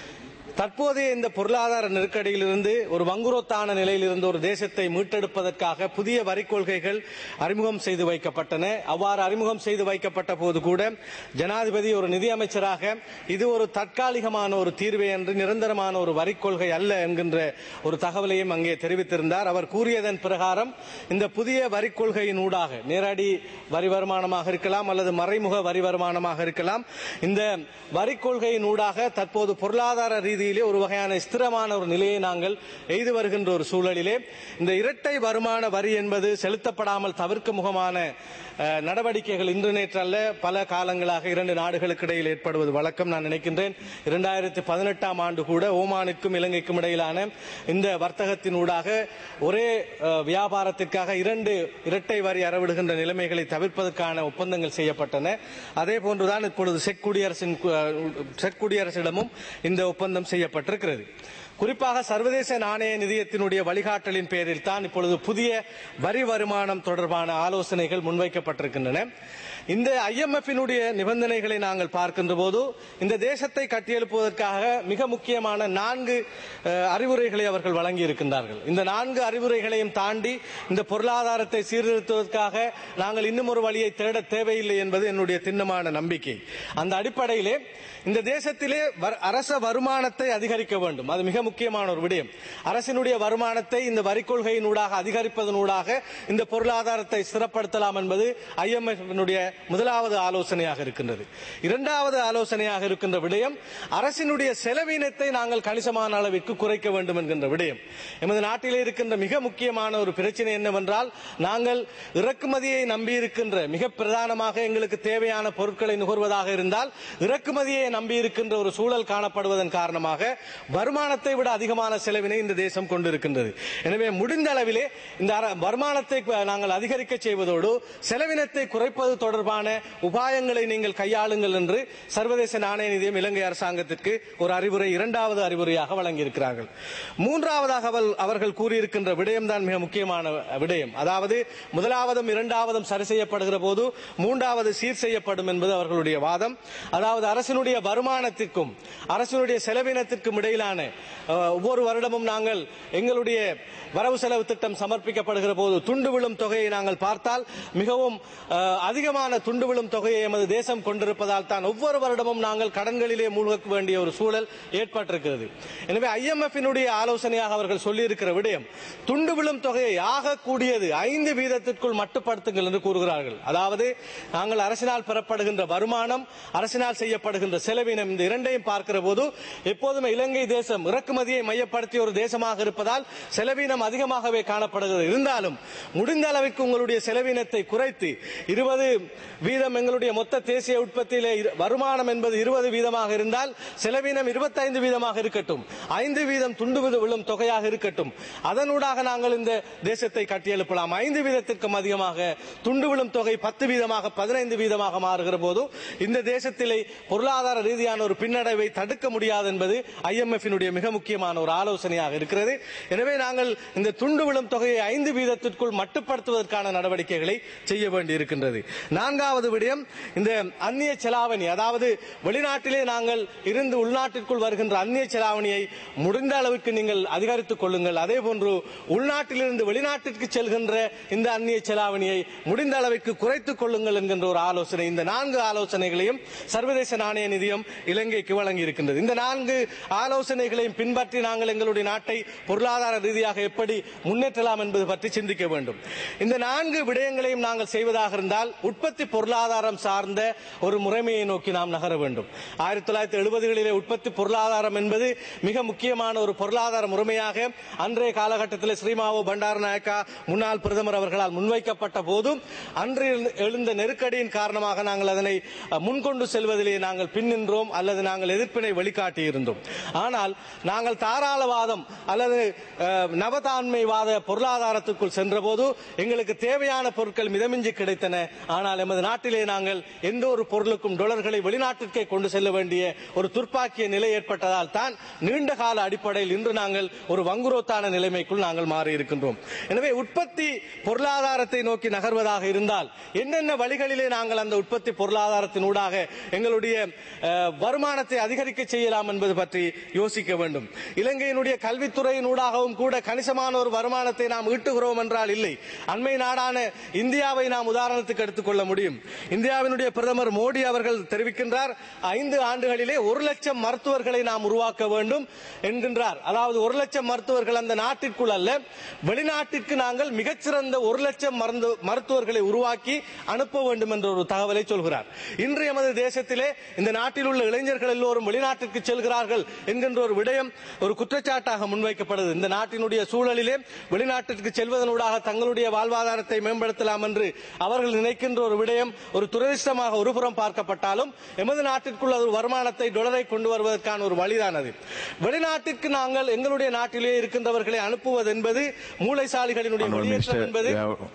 தற்போதைய இந்த பொருளாதார நெருக்கடியிலிருந்து ஒரு வங்குரோத்தான நிலையில் இருந்து ஒரு தேசத்தை மீட்டெடுப்பதற்காக புதிய வரி கொள்கைகள் அறிமுகம் செய்து வைக்கப்பட்டன. அவ்வாறு அறிமுகம் செய்து வைக்கப்பட்ட போது கூட ஜனாதிபதி ஒரு நிதியமைச்சராக இது ஒரு தற்காலிகமான ஒரு தீர்வு என்று நிரந்தரமான ஒரு வரி கொள்கை அல்ல என்கின்ற ஒரு தகவலையும் அங்கே தெரிவித்திருந்தார். அவர் கூறியதன் பிரகாரம் இந்த புதிய வரி கொள்கையின் ஊடாக நேரடி வரி வருமானமாக இருக்கலாம் அல்லது மறைமுக வரி வருமானமாக இருக்கலாம், இந்த வரி கொள்கையின் ஊடாக தற்போது பொருளாதார ரீதியில் ஒரு வகையான ஸ்திரமான ஒரு நிலையை நாங்கள் எய்து வருகின்ற ஒரு சூழலிலே இந்த இரட்டை வருமான வரி என்பது செலுத்தப்படாமல் தவிர்க்க முகமான நடவடிக்கைகள் இன்று நேற்று அல்ல பல காலங்களாக இரண்டு நாடுகளுக்கு இடையில் ஏற்படுவது வழக்கம். நான் நினைக்கின்றேன் இரண்டாயிரத்தி பதினெட்டாம் ஆண்டு கூட ஓமானுக்கும் இலங்கைக்கும் இடையிலான இந்த வர்த்தகத்தின் ஊடாக ஒரே வியாபாரத்திற்காக இரண்டு இரட்டை வரி அறவிடுகின்ற நிலைமைகளை தவிர்ப்பதற்கான ஒப்பந்தங்கள் செய்யப்பட்டன. அதே போன்றுதான் இப்பொழுது செக் குடியரசின் செக் குடியரசிடமும் இந்த ஒப்பந்தம் செய்யப்பட்டிருக்கிறது. குறிப்பாக சர்வதேச நாணய நிதியத்தினுடைய வழிகாட்டலின் பேரில் தான் இப்பொழுது புதிய வரி வருமானம் தொடர்பான ஆலோசனைகள் முன்வைக்கப்பட்டிருக்கின்றன. இந்த ஐ எம் எஃப் நிபந்தனைகளை நாங்கள் பார்க்கின்ற போது இந்த தேசத்தை கட்டியெழுப்புவதற்காக மிக முக்கியமான நான்கு அறிவுரைகளை அவர்கள் வழங்கி இருக்கின்றார்கள். இந்த நான்கு அறிவுரைகளையும் தாண்டி இந்த பொருளாதாரத்தை சீர்திருத்துவதற்காக நாங்கள் இன்னும் ஒரு வழியை தேட தேவையில்லை என்பது என்னுடைய திண்ணமான நம்பிக்கை. அந்த அடிப்படையிலே இந்த தேசத்திலே அரச வருமானத்தை அதிகரிக்க வேண்டும். அது மிக முக்கியமான ஒரு விடயம். அரசினுடைய வருமானத்தை இந்த வரி கொள்கையினூடாக அதிகரிப்பதனூடாக இந்த பொருளாதாரத்தை ஸ்திரப்படுத்தலாம் என்பது ஐ எம் எஃப் முதலாவது ஆலோசனையாக இருக்கின்றது. இரண்டாவது ஆலோசனையாக இருக்கின்ற விடயம் அரசினுடைய செலவினத்தை நாங்கள் கணிசமான அளவிற்கு குறைக்க வேண்டும் என்கின்ற விடயம். எமது நாட்டிலே இருக்கின்ற மிக முக்கியமான ஒரு பிரச்சனை என்னவென்றால், நாங்கள் இறக்குமதியை நம்பியிருக்கின்ற மிக பிரதானமாக எங்களுக்கு தேவையான பொருட்களை நுகர்வதாக இருந்தால் இறக்குமதியை நம்பியிருக்கின்ற ஒரு சூழல் காணப்படுவதன் காரணமாக வருமானத்தை விட அதிகமான செலவினை இந்த தேசம் கொண்டிருக்கின்றது. எனவே முடிந்த அளவிலே இந்த வருமானத்தை நாங்கள் அதிகரிக்க செய்வதோடு செலவினத்தை குறைப்பது தொடர்பான உபாயங்களை நீங்கள் கையாளுங்கள் என்று சர்வதேச நாணய நிதியம் இலங்கை அரசாங்கத்திற்கு ஒரு அறிவுரை இரண்டாவது அறிவுரையாக வழங்கியிருக்கிறார்கள். மூன்றாவதாக அவர்கள் கூறியிருக்கின்ற விடயம்தான் மிக முக்கியமான விடயம். அதாவது முதலாவதும் இரண்டாவதும் சரி செய்யப்படுகிற போது மூன்றாவது சீர் செய்யப்படும் என்பது அவர்களுடைய வாதம். அதாவது அரசினுடைய வருமானத்திற்கும் அரசினுடைய செலவினத்திற்கும் இடையிலான ஒவ்வொரு வருடமும் நாங்கள் எங்களுடைய வரவு செலவு திட்டம் சமர்ப்பிக்கப்படுகிற போது துண்டு விழும் தொகையை நாங்கள் பார்த்தால் மிகவும் அதிகமான துண்டு விழும் தொகையை எமது தேசம் கொண்டிருப்பதால் தான் ஒவ்வொரு வருடமும் நாங்கள் கடன்களிலே மூழ்க வேண்டிய ஒரு சூழல் ஏற்பட்டிருக்கிறது. எனவே ஐ எம் எஃப் ஆலோசனையாக அவர்கள் சொல்லியிருக்கிற விடயம் துண்டு விழும் தொகையை ஆக கூடியது ஐந்து வீதத்திற்குள் மட்டுப்படுத்துங்கள் என்று கூறுகிறார்கள். அதாவது நாங்கள் அரசினால் பெறப்படுகின்ற வருமானம், அரசினால் செய்யப்படுகின்ற செலவினம், இந்த இரண்டையும் பார்க்கிற போது எப்போதுமே இலங்கை தேசம் இறக்குமதி இறக்குமதியை மையப்படுத்திய ஒரு தேசமாக இருப்பதால் செலவீனம் அதிகமாகவே காணப்படுகிறது. இருந்தாலும் முடிந்த அளவிற்கு உங்களுடைய செலவீனத்தை குறைத்து இருபது வீதம் எங்களுடைய மொத்த தேசிய உற்பத்தியிலே வருமானம் என்பது இருபது வீதமாக இருந்தால் செலவீனம் இருபத்தைந்து வீதமாக இருக்கட்டும், ஐந்து வீதம் துண்டு விழும் தொகையாக இருக்கட்டும். அதனூடாக நாங்கள் இந்த தேசத்தை கட்டியெழுப்பலாம். ஐந்து வீதத்திற்கும் அதிகமாக துண்டு விழும் தொகை பத்து வீதமாக பதினைந்து வீதமாக மாறுகிற போது இந்த தேசத்திலே பொருளாதார ரீதியான ஒரு பின்னடைவை தடுக்க முடியாது என்பது ஐ எம் எஃப் மிக முக்கியமான ஒரு ஆலோசனையாக இருக்கிறது. எனவே நாங்கள் இந்த துண்டு விழும் தொகையை ஐந்து வீதத்திற்குள் மட்டுப்படுத்துவதற்கான நடவடிக்கைகளை செய்ய வேண்டி இருக்கின்றது. நான்காவது விடயம் இந்த அந்நிய செலாவணி, அதாவது வெளிநாட்டிலே நாங்கள் இருந்து உள்நாட்டிற்குள் வருகின்ற அந்நிய செலாவணியை முடிந்த அளவுக்கு நீங்கள் அதிகரித்துக் கொள்ளுங்கள். அதே போன்று உள்நாட்டிலிருந்து வெளிநாட்டிற்கு செல்கின்ற இந்த அந்நிய செலாவணியை முடிந்த அளவுக்கு குறைத்துக் கொள்ளுங்கள் என்கின்ற ஒரு ஆலோசனை. இந்த நான்கு ஆலோசனைகளையும் சர்வதேச நாணய நிதியம் இலங்கைக்கு வழங்கி இருக்கின்றது. இந்த நான்கு ஆலோசனைகளையும் பின்பற்றி நாங்கள் எங்களுடைய நாட்டை பொருளாதார ரீதியாக எப்படி முன்னேற்றலாம் என்பது பற்றி சிந்திக்க வேண்டும். இந்த நான்கு விடயங்களையும் நாங்கள் செய்வதாக இருந்தால் உற்பத்தி பொருளாதாரம் சார்ந்த ஒரு முறைமையை நோக்கி நாம் நகர வேண்டும். ஆயிரத்தி தொள்ளாயிரத்தி எழுபதுகளிலே உற்பத்தி பொருளாதாரம் என்பது மிக முக்கியமான ஒரு பொருளாதார முறைமையாக அன்றைய காலகட்டத்தில் ஸ்ரீமாவோ பண்டாரநாயக்கா முன்னாள் பிரதமர் அவர்களால் முன்வைக்கப்பட்ட போதும் அன்று எழுந்த நெருக்கடியின் காரணமாக நாங்கள் அதனை முன்கொண்டு செல்வதிலே நாங்கள் பின்னின்றோம் அல்லது நாங்கள் எதிர்ப்பினை வெளிக்காட்டியிருந்தோம். ஆனால் நாங்கள் தாராளவாதம் அல்லது நவதான்மைவாத பொருளாதாரத்துக்குள் சென்றபோது எங்களுக்கு தேவையான பொருட்கள் மிதமின்றி கிடைத்தன. ஆனால் எமது நாட்டிலே நாங்கள் எந்த ஒரு பொருளுக்கும் டாலர்களை வெளிநாட்டிற்கே கொண்டு செல்ல வேண்டிய ஒரு துர்ப்பாக்கிய நிலை ஏற்பட்டதால் தான் நீண்ட கால அடிப்படையில் இன்று நாங்கள் ஒரு வங்குரோத்தான நிலைமைக்குள் நாங்கள் மாறி இருக்கின்றோம். எனவே உற்பத்தி பொருளாதாரத்தை நோக்கி நகர்வதாக இருந்தால் என்னென்ன வழிகளிலே நாங்கள் அந்த உற்பத்தி பொருளாதாரத்தினூடாக எங்களுடைய வருமானத்தை அதிகரிக்க செய்யலாம் என்பது பற்றி யோசிக்க வேண்டும். இலங்கையினுடைய கல்வித்துறையினூடாகவும் கூட கணிசமான ஒரு வருமானத்தை நாம் ஈட்டுகிறோம் என்றால் இல்லை. அண்மை நாடான இந்தியாவை நாம் உதாரணத்துக்கு எடுத்துக்கொள்ள முடியும். இந்தியாவினுடைய பிரதமர் மோடி அவர்கள் தெரிவிக்கின்றார், ஐந்து ஆண்டுகளிலே ஒரு லட்சம் மருத்துவர்களை நாம் உருவாக்க வேண்டும் என்கின்றார். அதாவது ஒரு லட்சம் மருத்துவர்கள் அந்த நாட்டிற்குள் அல்ல, வெளிநாட்டிற்கு நாங்கள் மிகச்சிறந்த ஒரு லட்சம் மருத்துவர்களை உருவாக்கி அனுப்ப வேண்டும் என்ற ஒரு தகவலை சொல்கிறார். இன்று எமது தேசத்திலே இந்த நாட்டில் உள்ள இளைஞர்கள் எல்லோரும் வெளிநாட்டிற்கு செல்கிறார்கள் என்கின்ற ஒரு விடயம் ஒரு குற்றச்சாட்டாக முன்வைக்கப்படுது. இந்த நாட்டினுடைய சூழலிலே வெளிநாட்டிற்கு செல்வதனூடாக தங்களுடைய வாழ்வாதாரத்தை மேம்படுத்தலாம் என்று அவர்கள் நினைக்கின்ற ஒரு விடயம் ஒரு துரதிர்ஷ்டமாக ஒருபுறம் பார்க்கப்பட்டாலும் எமது நாட்டிற்குள் அது வருமானத்தை டாலரை கொண்டு வருவதற்கான ஒரு வழிதானது. வெளிநாட்டிற்கு நாங்கள் எங்களுடைய நாட்டிலே இருக்கின்றவர்களை அனுப்புவது என்பது மூளைசாலிகளினுடைய வெளியேற்றம் என்பது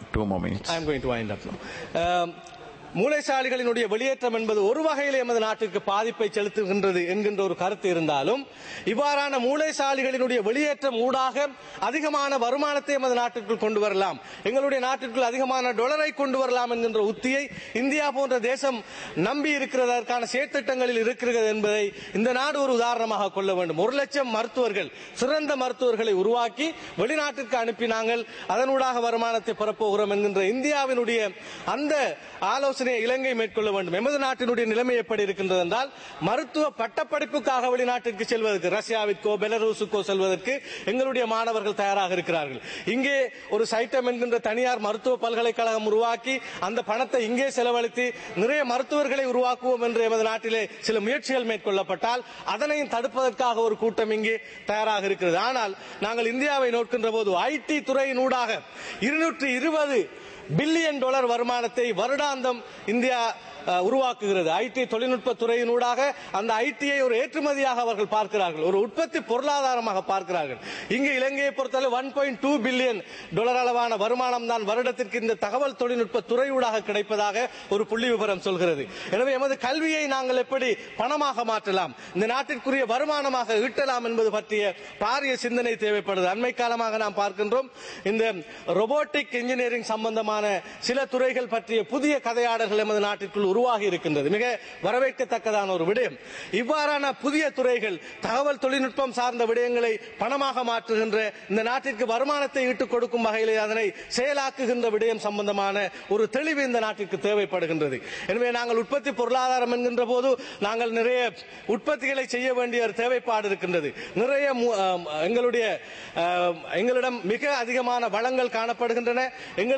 மூளைசாலிகளினுடைய வெளியேற்றம் என்பது ஒரு வகையில் எமது நாட்டிற்கு பாதிப்பை செலுத்துகின்றது என்கின்ற ஒரு கருத்து இருந்தாலும் இவ்வாறான மூளைசாலிகளினுடைய வெளியேற்றம் ஊடாக அதிகமான வருமானத்தை எமது நாட்டிற்குள் கொண்டு வரலாம், எங்களுடைய நாட்டிற்குள் அதிகமான டாலரை கொண்டு வரலாம் என்கின்ற உத்தியை இந்தியா போன்ற தேசம் நம்பி இருக்கிறதற்கான செயற்திட்டங்களில் இருக்கிறது என்பதை இந்த நாடு ஒரு உதாரணமாக கொள்ள வேண்டும். ஒரு லட்சம் மருத்துவர்கள், சிறந்த மருத்துவர்களை உருவாக்கி வெளிநாட்டிற்கு அனுப்பி நாங்கள் அதனூடாக வருமானத்தை பெறப்போகிறோம் என்கின்ற இந்தியாவினுடைய அந்த ஆலோசனை இலங்கை மேற்கொள்ள வேண்டும். எமது நாட்டினுடைய நிலைமை எப்படி இருக்கின்றது என்றால் மருத்துவ பட்டப்படிப்புக்காக வெளிநாட்டிற்கு செல்வதற்கு ரஷ்யாவிற்கோ பெலரூசுக்கோ செல்வதற்கு எங்களுடைய மாணவர்கள் தயாராக இருக்கிறார்கள். இங்கே ஒரு சைட்டம் என்கின்ற தனியார் மருத்துவ பல்கலைக்கழகம் உருவாக்கி அந்த பணத்தை இங்கே செலவழித்து நிறைய மருத்துவர்களை உருவாக்குவோம் என்று எமது நாட்டிலே சில முயற்சிகள் மேற்கொள்ளப்பட்டால் அதனையும் தடுப்பதற்காக ஒரு கூட்டம் இங்கே தயாராக இருக்கிறது. ஆனால் நாங்கள் இந்தியாவை நோக்கின்ற போது ஐடி துறையினூடாக இருநூற்றி இருபது பில்லியன் டாலர் வருமானத்தை வருடாந்தம் இந்தியா உருவாக்குகிறது. ஐடி தொழில்நுட்ப துறையினூடாக அந்த ஐடியை ஒரு ஏற்றுமதியாக அவர்கள் பார்க்கிறார்கள், ஒரு உற்பத்தி பொருளாதாரமாக பார்க்கிறார்கள். இங்கு இலங்கையை பொறுத்தவரை one point two billion dollar அளவான வருமானம் தான் வருடத்திற்கு இந்த தகவல் தொழில்நுட்ப துறையூடாக கிடைப்பதாக ஒரு புள்ளி விவரம் சொல்கிறது. எனவே எமது கல்வியை நாங்கள் எப்படி பணமாக மாற்றலாம், இந்த நாட்டிற்குரிய வருமானமாக ஈட்டலாம் என்பது பற்றிய பாரிய சிந்தனை தேவைப்படுது. அண்மை காலமாக நாம் பார்க்கின்றோம் இந்த ரோபோட்டிக் இன்ஜினியரிங் சம்பந்தமான சில துறைகள் பற்றிய புதிய கதையாடல்கள் எமது நாட்டிற்குள் உருவாகி இருக்கின்றது. மிக வரவேற்கத்தக்கதான ஒரு விடயம். இவ்வாறான புதிய துறைகள், தகவல் தொழில்நுட்பம் சார்ந்த விடயங்களை பணமாக மாற்றுகின்ற, இந்த நாட்டிற்கு வருமானத்தை ஈட்டுக் கொடுக்கும் வகையில் அதனை செயலாக்குகின்ற விடயம் சம்பந்தமான ஒரு தெளிவு இந்த நாட்டிற்கு தேவைப்படுகின்றது. எனவே நாங்கள் உற்பத்தி பொருளாதாரம் என்கின்ற போது நாங்கள் நிறைய உற்பத்திகளை செய்ய வேண்டிய ஒரு தேவைப்பாடு இருக்கின்றது. நிறைய எங்களுடைய எங்களிடம் மிக அதிகமான வளங்கள் காணப்படுகின்றன. எங்களுக்கு முடிவு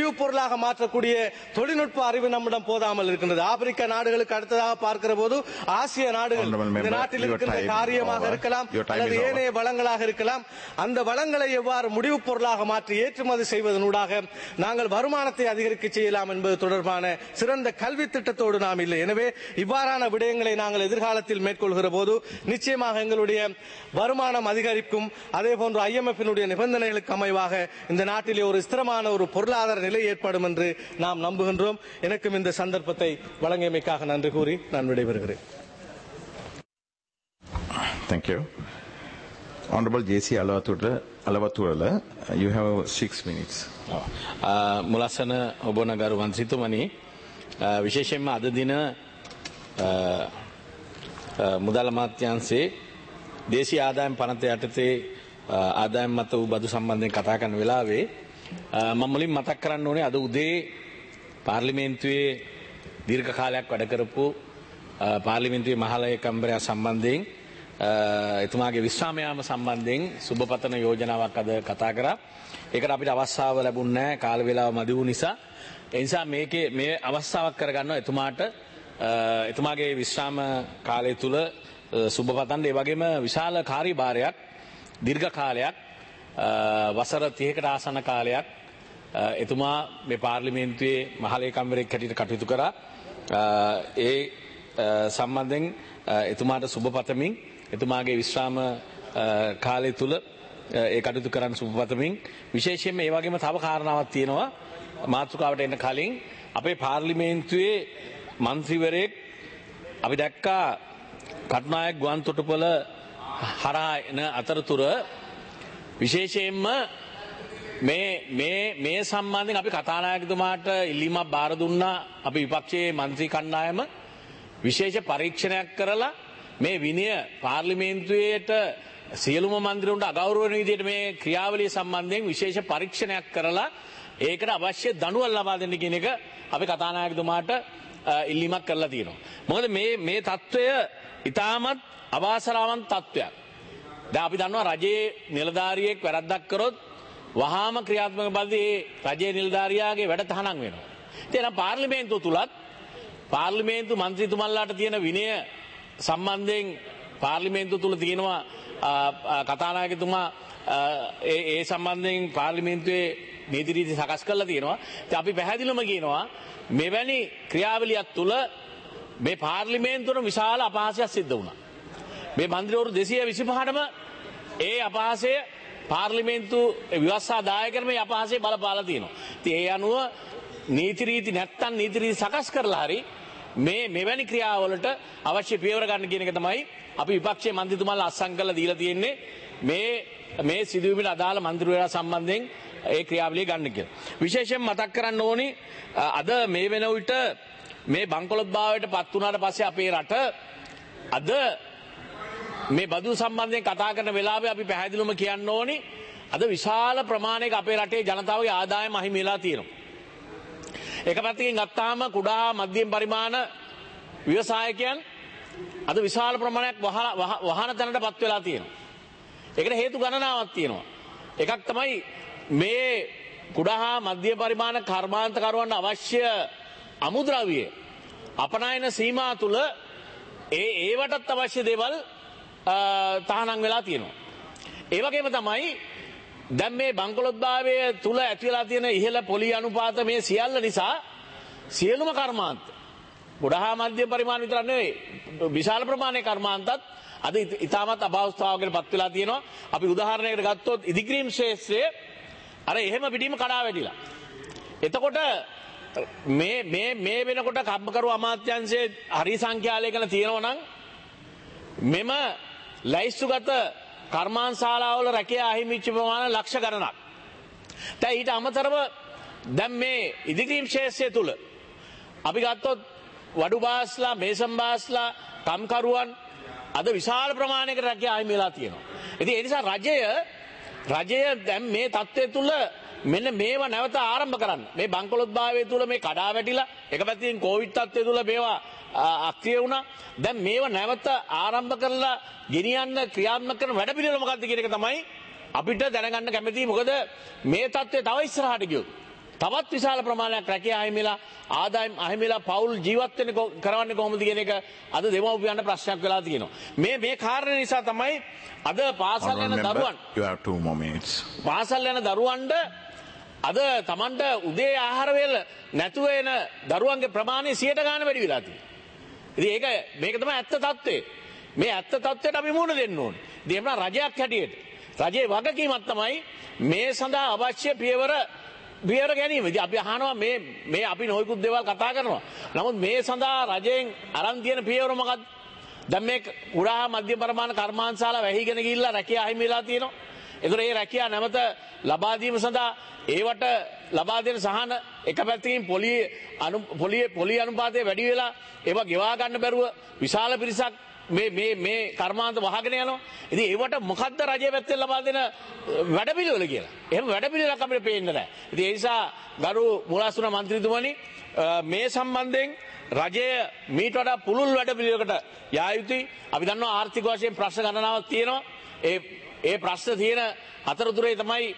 முடிவுப் பொருளாக மாற்றக்கூடிய தொழில்நுட்ப அறிவு நம்மிடம் போதாமல் இருக்கின்றது. ஆப்பிரிக்க நாடுகளுக்கு அடுத்ததாக பார்க்கிற போது ஆசிய நாடுகள் இந்த நாட்டில் இருக்கின்ற காரியமாக இருக்கலாம் அல்லது ஏனைய வளங்களாக இருக்கலாம். அந்த வளங்களை எவ்வாறு முடிவுப் பொருளாக மாற்றி ஏற்றுமதி செய்வதனூடாக நாங்கள் வருமானத்தை அதிகரிக்க செய்யலாம் என்பது தொடர்பான சிறந்த கல்வி திட்டத்தோடு நாம் இல்லை. எனவே இவ்வாறான விடயங்களை நாங்கள் எதிர்காலத்தில் மேற்கொள்கிற போது நிச்சயமாக எங்களுடைய வருமானம் அதிகரிக்கும். அதே போன்று ஐஎம்எஃப் நிபந்தனைகளுக்கு அமைவாக இந்த நாட்டிலே ஒரு ஸ்திரமான ஒரு பொருளாதார நிலை ஏற்படும் என்று நாம் நம்புகின்றோம். எனக்கும் இந்த சந்தர்ப்பத்தை வழங்கியமைக்காக நன்றி கூறி நான் விடைபெறுகிறேன். Thank you. Honorable J C Alawathurala, you have six minutes. මුලස්සන ඔබන ගරු මන්ත්‍රීතුමනි, විශේෂයෙන්ම අද දින මුදල් අමාත්‍යාංශයේ දේශීය ආදායම් පනත යටතේ ආදායම් මත වූ බදු සම්බන්ධයෙන් කතා කරන වෙලාවේ මම මුලින් මතක් කරන්න ඕනේ අද උදේ පාර්ලිමේන්තුවේ දීර්ඝ කාලයක් වැඩ කරපු පාර්ලිමේන්තුවේ මහලේකම්වරයා සම්බන්ධයෙන් එතුමාගේ විශ්‍රාම යාම සම්බන්ධයෙන් සුබපතන යෝජනාවක් අද කතා කරා. ඒකට අපිට අවස්ථාව ලැබුණේ නැහැ, කාල වේලාව මදි වූ නිසා. ඒ නිසා මේකේ මේ අවස්ථාවක් කරගන්නවා එතුමාට එතුමාගේ විශ්‍රාම කාලය තුල සුබපතන්න. ඒ වගේම විශාල කාර්යභාරයක් දීර්ඝ කාලයක් වසර තිහකට ආසන්න කාලයක් එතුමා මේ පාර්ලිමේන්තුවේ මහලේකම්වරයෙක් හැටියට කටයුතු කරා. ඒ සම්බන්ධයෙන් එතුමාට සුබපතමින් එතුමාගේ විශ්‍රාම කාලය තුල ඒ කටයුතු කරන්න සුබපතමින් විශේෂයෙන්ම ඒ වගේම තව කාරණාවක් තියෙනවා. මාතෘකාවට එන්න කලින් අපේ පාර්ලිමේන්තුවේ මන්ත්‍රීවරයෙක් අපි දැක්කා කටුනායක ගුවන් තොටුපළ හරහා එන අතරතුර විශේෂයෙන්ම මේ මේ මේ සම්බන්ධයෙන් අපි කතානායකතුමාට ඉල්ලීමක් බාර දුන්නා. අපි විපක්ෂයේ මන්ත්‍රී කණ්ඩායම විශේෂ පරීක්ෂණයක් කරලා මේ විනය පාර්ලිමේන්තුවේට සියලුම මන්ත්‍රීවරුන්ට අගෞරව වෙන විදිහට මේ ක්‍රියාවලිය සම්බන්ධයෙන් විශේෂ පරීක්ෂණයක් කරලා ඒකට අවශ්‍ය දඬුවම් ලබා දෙන්න කියන එක අපි කතානායකතුමාට ඉල්ලීමක් කරලා තියෙනවා. මොකද මේ මේ తত্ত্বය ඉතාමත් අවාසනාවන්ත තත්ත්වයක්. දැන් අපි දන්නවා රජයේ නිලධාරියෙක් වැරද්දක් කරොත් වහාම ක්‍රියාත්මක බලදී ඒ රජයේ නිලධාරියාගේ වැඩ තහනම් වෙනවා. ඉතින් පාර්ලිමේන්තුව තුලත් පාර්ලිමේන්තු මන්ත්‍රීතුමන්ලාට තියෙන විනය සම්බන්ධයෙන් පාර්ලිමේන්තුව තුල තියෙනවා කතානායකතුමා ඒ ඒ සම්බන්ධයෙන් පාර්ලිමේන්තුවේ නීති රීති සකස් කරලා තියෙනවා. ඉතින් අපි පැහැදිලිවම කියනවා මෙවැනි ක්‍රියාවලියක් තුල මේ පාර්ලිමේන්තුවන විශාල අපහාසයක් සිද්ධ වුණා. මේ මන්ත්‍රීවරු දෙසිය විසිපහටම ඒ අපහාසය පාර්ලිමේන්තු ව්‍යවස්ථා දායකයන් මේ අපහාසය බලපාලා තියෙනවා. ඉතින් ඒ අනුව නීති රීති නැත්තම් නීති රීති සකස් කරලා හරි මේ මෙවැනි ක්‍රියාවලට අවශ්‍ය පියවර ගන්න කියන එක තමයි අපි විපක්ෂයේ මන්ත්‍රීතුමාලා අත්සන් කරලා දීලා තියෙන්නේ. මේ මේ සිදුවීමට අදාළ මන්ත්‍රීවරයා සම්බන්ධයෙන් ඒ ක්‍රියාවලිය ගන්න කියලා. විශේෂයෙන් මතක් කරන්න ඕනි අද මේ වෙන විට මේ බංකොලොත් භාවයට පත් වුණාට පස්සේ අපේ රට අද මේ බදු සම්බන්ධයෙන් කතා කරන වෙලාවේ අපි පැහැදිලිවම කියන්න ඕනි අද විශාල ප්‍රමාණයක අපේ රටේ ජනතාවගේ ආදායම අහිමි වෙලා තියෙනවා. එක පැත්තකින් ගත්තාම කුඩා මධ්‍යම පරිමාණ ව්‍යවසායකයන් අද විශාල ප්‍රමාණයක් වහන තැනට පත් වෙලා තියෙනවා. ඒකට හේතු ගණනාවක් තියෙනවා. එකක් තමයි මේ කුඩා මධ්‍යම පරිමාණ කර්මාන්තකරුවන්ට අවශ්‍ය අමුද්‍රව්‍ය අපනයන සීමා තුල ඒ ඒවටත් අවශ්‍ය දේවල් තහනම් වෙලා තියෙනවා. ඒ වගේම තමයි දැන් මේ බංකොලොත්භාවය තුල ඇති වෙලා තියෙන ඉහළ පොලි අනුපාත මේ සියල්ල නිසා සියලුම කර්මාන්ත ගොඩහා මධ්‍යම පරිමාණ විතර නෙවෙයි විශාල ප්‍රමාණයේ කර්මාන්තත් අද ඉතාමත් අභාවස්ථාවකට පත් වෙලා තියෙනවා. අපි උදාහරණයකට ගත්තොත් ඉදිකිරීම් ශාස්ත්‍රයේ අර එහෙම පිටින්ම කඩා වැටිලා. එතකොට මේ මේ මේ වෙනකොට කම්මකරු අමාත්‍යාංශයේ හරි සංඛ්‍යාලයකන තියෙනවා නම් මෙම ලයිස්තුගත කර්මාන්තශාලාවල රැකියා අහිමිච්ච ප්‍රමාණය ලක්ෂ ගණනක්. දැන් ඊට අමතරව දැන් මේ ඉදිකිරීම් ශාස්ත්‍රය තුල අපි ගත්තොත් වඩු බාස්ලා මේසම් බාස්ලා කම්කරුවන් අද විශාල ප්‍රමාණයකට රැකියා අහිමි වෙලා තියෙනවා. ඉතින් ඒ නිසා රජය රජය දැන් මේ තත්ත්වය තුල මෙන්න මේවා නැවත ආරම්භ කරන්න. මේ බංකොලොත් භාවය තුල මේ කඩා වැටිලා එක පැත්තකින් කොවිඩ් තත්ත්වය තුල මේවා අක්‍රිය වුණා. දැන් මේවා නැවත ආරම්භ කරලා ගෙනියන්න ක්‍රියාත්මක කරන වැඩ පිළිවෙල මොකක්ද කියන එක තමයි අපිට දැනගන්න කැමතියි. මොකද මේ තත්ත්වය තව ඉස්සරහට ගියොත් තවත් විශාල ප්‍රමාණයක් රැකියා අහිමිලා ආදායම් අහිමිලා පවුල් ජීවත් වෙන්න කරවන්නේ කොහොමද කියන එක අද දෙමව්පියන්ට ප්‍රශ්නයක් වෙලා තියෙනවා. මේ මේ කාරණේ නිසා තමයි අද පාසල් යන දරුවන් you have two more minutes. පාසල් යන දරුවන්ට අද Tamanට උදේ ආහාර වේල නැතුව එන දරුවන්ගේ ප්‍රමාණය සියයට ගාන වැඩි වෙලා තියෙනවා. ඉතින් ඒක මේක තමයි ඇත්ත තත්ත්වය. මේ ඇත්ත තත්ත්වයට අපි මුහුණ දෙන්න ඕනේ. ඉතින් එමුනා රජයක් හැටියට රජයේ වගකීමක් තමයි මේ සඳහා අවශ්‍ය පියවර පියවර ගැනීම. ඉතින් අපි අහනවා මේ මේ අපි නොයෙකුත් දේවල් කතා කරනවා. නමුත් මේ සඳහා රජයෙන් අරන් තියෙන පියවර මොකක්ද? දැන් මේ කුඩා මධ්‍යම ප්‍රමාණ කර්මාන්තශාලා වැහිගෙන ගිහිල්ලා රැකියා අහිමි වෙලා තියෙනවා. ඒතර ඒ රැකියා නැවත ලබා දීම සඳහා ඒවට ලබා දෙන සහන එක පැත්තකින් පොලිය අනු පොලිය පොලිය අනුපාතය වැඩි වෙලා ඒවා ගෙවා ගන්න බැරුව විශාල පිරිසක් මේ මේ මේ කර්මාන්ත වහගෙන යනවා. ඉතින් ඒවට මොකද්ද රජයේ පැත්තෙන් ලබා දෙන වැඩපිළිවෙල කියලා. එහෙම වැඩපිළිවෙලක් අපිට පේන්නේ නැහැ. ඉතින් ඒ නිසා ගරු මුලාසුන මන්ත්‍රීතුමනි මේ සම්බන්ධයෙන් රජය මීට වඩා පුළුල් වැඩපිළිවෙලකට යා යුතුයි. අපි දන්නවා ආර්ථික වශයෙන් ප්‍රශ්න ගණනාවක් තියෙනවා. ඒ ඒ ප්‍රශ්න තියෙන අතරතුරේ තමයි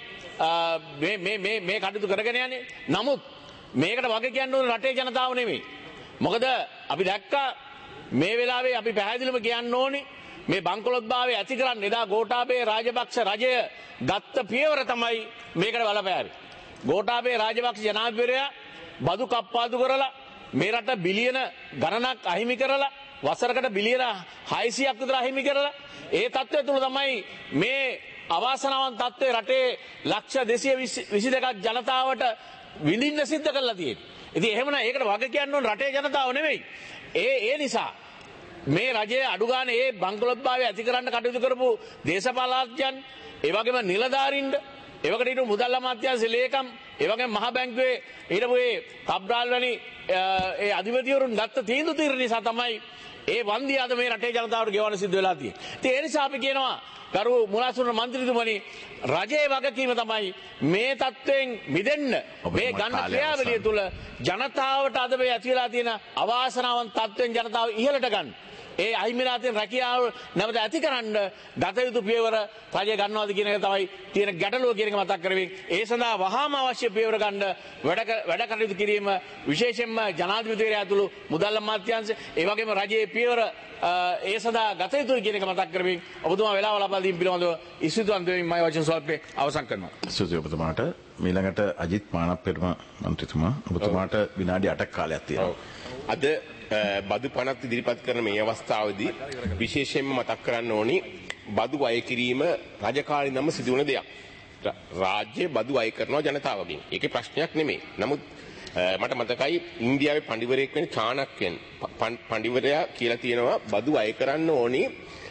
මේ මේ මේ මේ කටයුතු කරගෙන යන්නේ. නමුත් මේකට වග කියන්න ඕන රටේ ජනතාව නෙමෙයි. මොකද අපි දැක්කා මේ වෙලාවේ අපි පැහැදිලිවම කියන්න ඕනි මේ බංකොලොත්භාවය ඇති කරන්න එදා ගෝඨාභය රාජපක්ෂ රජය ගත්ත පියවර තමයි මේකට බලපෑවේ. ගෝඨාභය රාජපක්ෂ ජනාධිපතිවරයා බදු කප්පාදු කරලා මේ රට බිලියන ගණනක් අහිමි කරලා වසරකට බිලියන හයසියයක් විතර අහිමි කරලා ඒ තත්ත්වය තුළ තමයි මේ අවාසනාවන්ත තත්ත්වය රටේ ලක්ෂ දෙසිය විසි දෙකක් ජනතාවට විඳින්න සිද්ධ කරලා තියෙන්නේ. ඉතින් එහෙමනම් ඒකට වග කියන්න ඕන රටේ ජනතාව නෙමෙයි. ඒ ඒ නිසා මේ රජයේ අඩු ගන්න ඒ බංකොලොත්භාවය ඇති කරන්න කටයුතු කරපු දේශපාලඥයන් ඒ වගේම නිලධාරීන්ට ඒ වගේම හිටපු මුදල් අමාත්‍යාංශ ලේකම් ඒ වගේම මහ බැංකුවේ හිටපු ඒ කබ්‍රාල් වැනි ඒ අධිපතිවරුන් ගත්ත තීන්දුව తీරන නිසා තමයි ඒ වන්දිය අද මේ රටේ ජනතාවට ගෙවන්න සිද්ධ වෙලා තියෙන්නේ. ඉතින් ඒ නිසා අපි කියනවා කරු මුලාසුන මන්ත්‍රීතුමනි රජයේ වගකීම තමයි මේ තත්ත්වයෙන් මිදෙන්න මේ ගන්න ක්‍රියාවලිය තුළ ජනතාවට අද මේ ඇති වෙලා තියෙන අවාසනාවන්ත තත්ත්වෙන් ජනතාව ඉහළට ගන්න. ඒ අහිමිලා තියෙන රැකියාව නැවත ඇති කරන්න ගත යුතු පියවර රජය ගන්නවාද කියන එක තමයි තියෙන ගැටලුව කියන එක මතක් කරමින් ඒ සඳහා වහාම අවශ්‍ය පියවර ගන්න වැඩ වැඩ කටයුතු කිරීම විශේෂයෙන්ම ජනාධිපතිවරයා ඇතුළු මුදල් අමාත්‍යාංශ ඒ වගේම රජයේ පියවර ඒ සඳහා ගත යුතුයි කියන එක මතක් කරමින් ඔබතුමා වෙලාව ලබා දීම පිළිබඳව ඉස්තුතිවන්ත වෙමින් මම වචන ස්වල්පේ අවසන් කරනවා. ස්තුතියි ඔබතුමාට. ඊළඟට අජිත් මානප්පෙරුම මන්ත්‍රීතුමා ඔබතුමාට විනාඩි අටක් කාලයක් තියෙනවා. අද බදු පනත් ඉදිරිපත් කරන මේ අවස්ථාවේදී විශේෂයෙන්ම මතක් කරන්න ඕනි බදු අය කිරීම රජකාලීනම සිදුවන දෙයක්. රාජ්‍ය බදු අය කරනවා ජනතාවගෙන්. ඒකේ ප්‍රශ්නයක් නෙමෙයි. නමුත් මට මතකයි ඉන්දියාවේ පඬිවරයෙක් වෙන චාණක්‍යයන් පඬිවරයා කියලා තියෙනවා බදු අය කරන්න ඕනි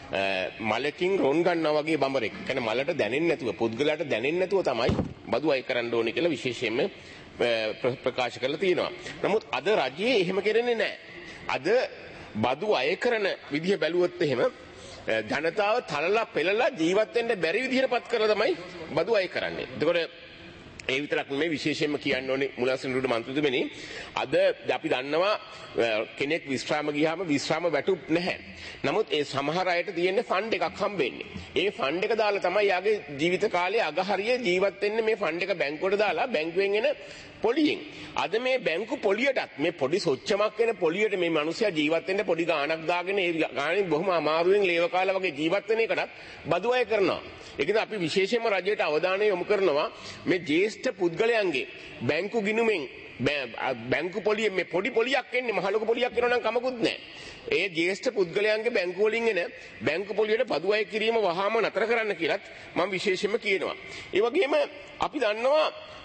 මලකින් රොන් ගන්නවා වගේ බඹරෙක්. කියන්නේ මලට දැනෙන්නේ නැතුව පුද්ගලයාට දැනෙන්නේ නැතුව තමයි බදු අය කරන්න ඕනි කියලා විශේෂයෙන්ම ප්‍රකාශ කරලා තියෙනවා. නමුත් අද රජයේ එහෙම කරන්නේ නැහැ. අද බදු අය කරන විදිහ බැලුවොත් එහෙම ජනතාව තලලා පෙළලා ජීවත් වෙන්න බැරි විදිහට පත් කරලා තමයි බදු අය කරන්නේ. එතකොට ඒ විතරක් නෙමෙයි විශේෂයෙන්ම කියන්න ඕනේ මුලාසිනුරුට මන්ත්‍රීතුමනි අද අපි දන්නවා කෙනෙක් විශ්‍රාම ගියාම විශ්‍රාම වැටුප් නැහැ. නමුත් ඒ සමහර අයට තියෙන ෆන්ඩ් එකක් හම්බෙන්නේ. ඒ ෆන්ඩ් එක දාලා තමයි යාගේ ජීවිත කාලයේ අගහරිය ජීවත් වෙන්නේ මේ ෆන්ඩ් එක බැංකුවට දාලා බැංකුවෙන් එන පොලියෙන්. අද මේ බැංකු පොලියටත් මේ පොඩි සොච්චමක් වෙන පොලියට මේ මිනිස්සයා ජීවත් වෙන්න පොඩි ගාණක් දාගෙන ඒ ගාණෙන් බොහොම අමාරුවෙන් ලේව කාලා වගේ ජීවත් වෙන එකටත් බදු අය කරනවා. ඒකද අපි විශේෂයෙන්ම රජයට අවධානය යොමු කරනවා මේ ජ්‍යෙෂ්ඨ පුද්ගලයන්ගේ බැංකු ගිණුමෙන් බැංකු පොලිය මේ පොඩි පොලියක් එන්නේ මහ ලොකු පොලියක් එනවා නම් කමකුත් නැහැ. ඒ ජ්‍යෙෂ්ඨ පුද්ගලයන්ගේ බැංකු වලින් එන බැංකු පොලියට බදු අය කිරීම වහාම නතර කරන්න කියලාත් මම විශේෂයෙන්ම කියනවා. ඒ වගේම අපි දන්නවා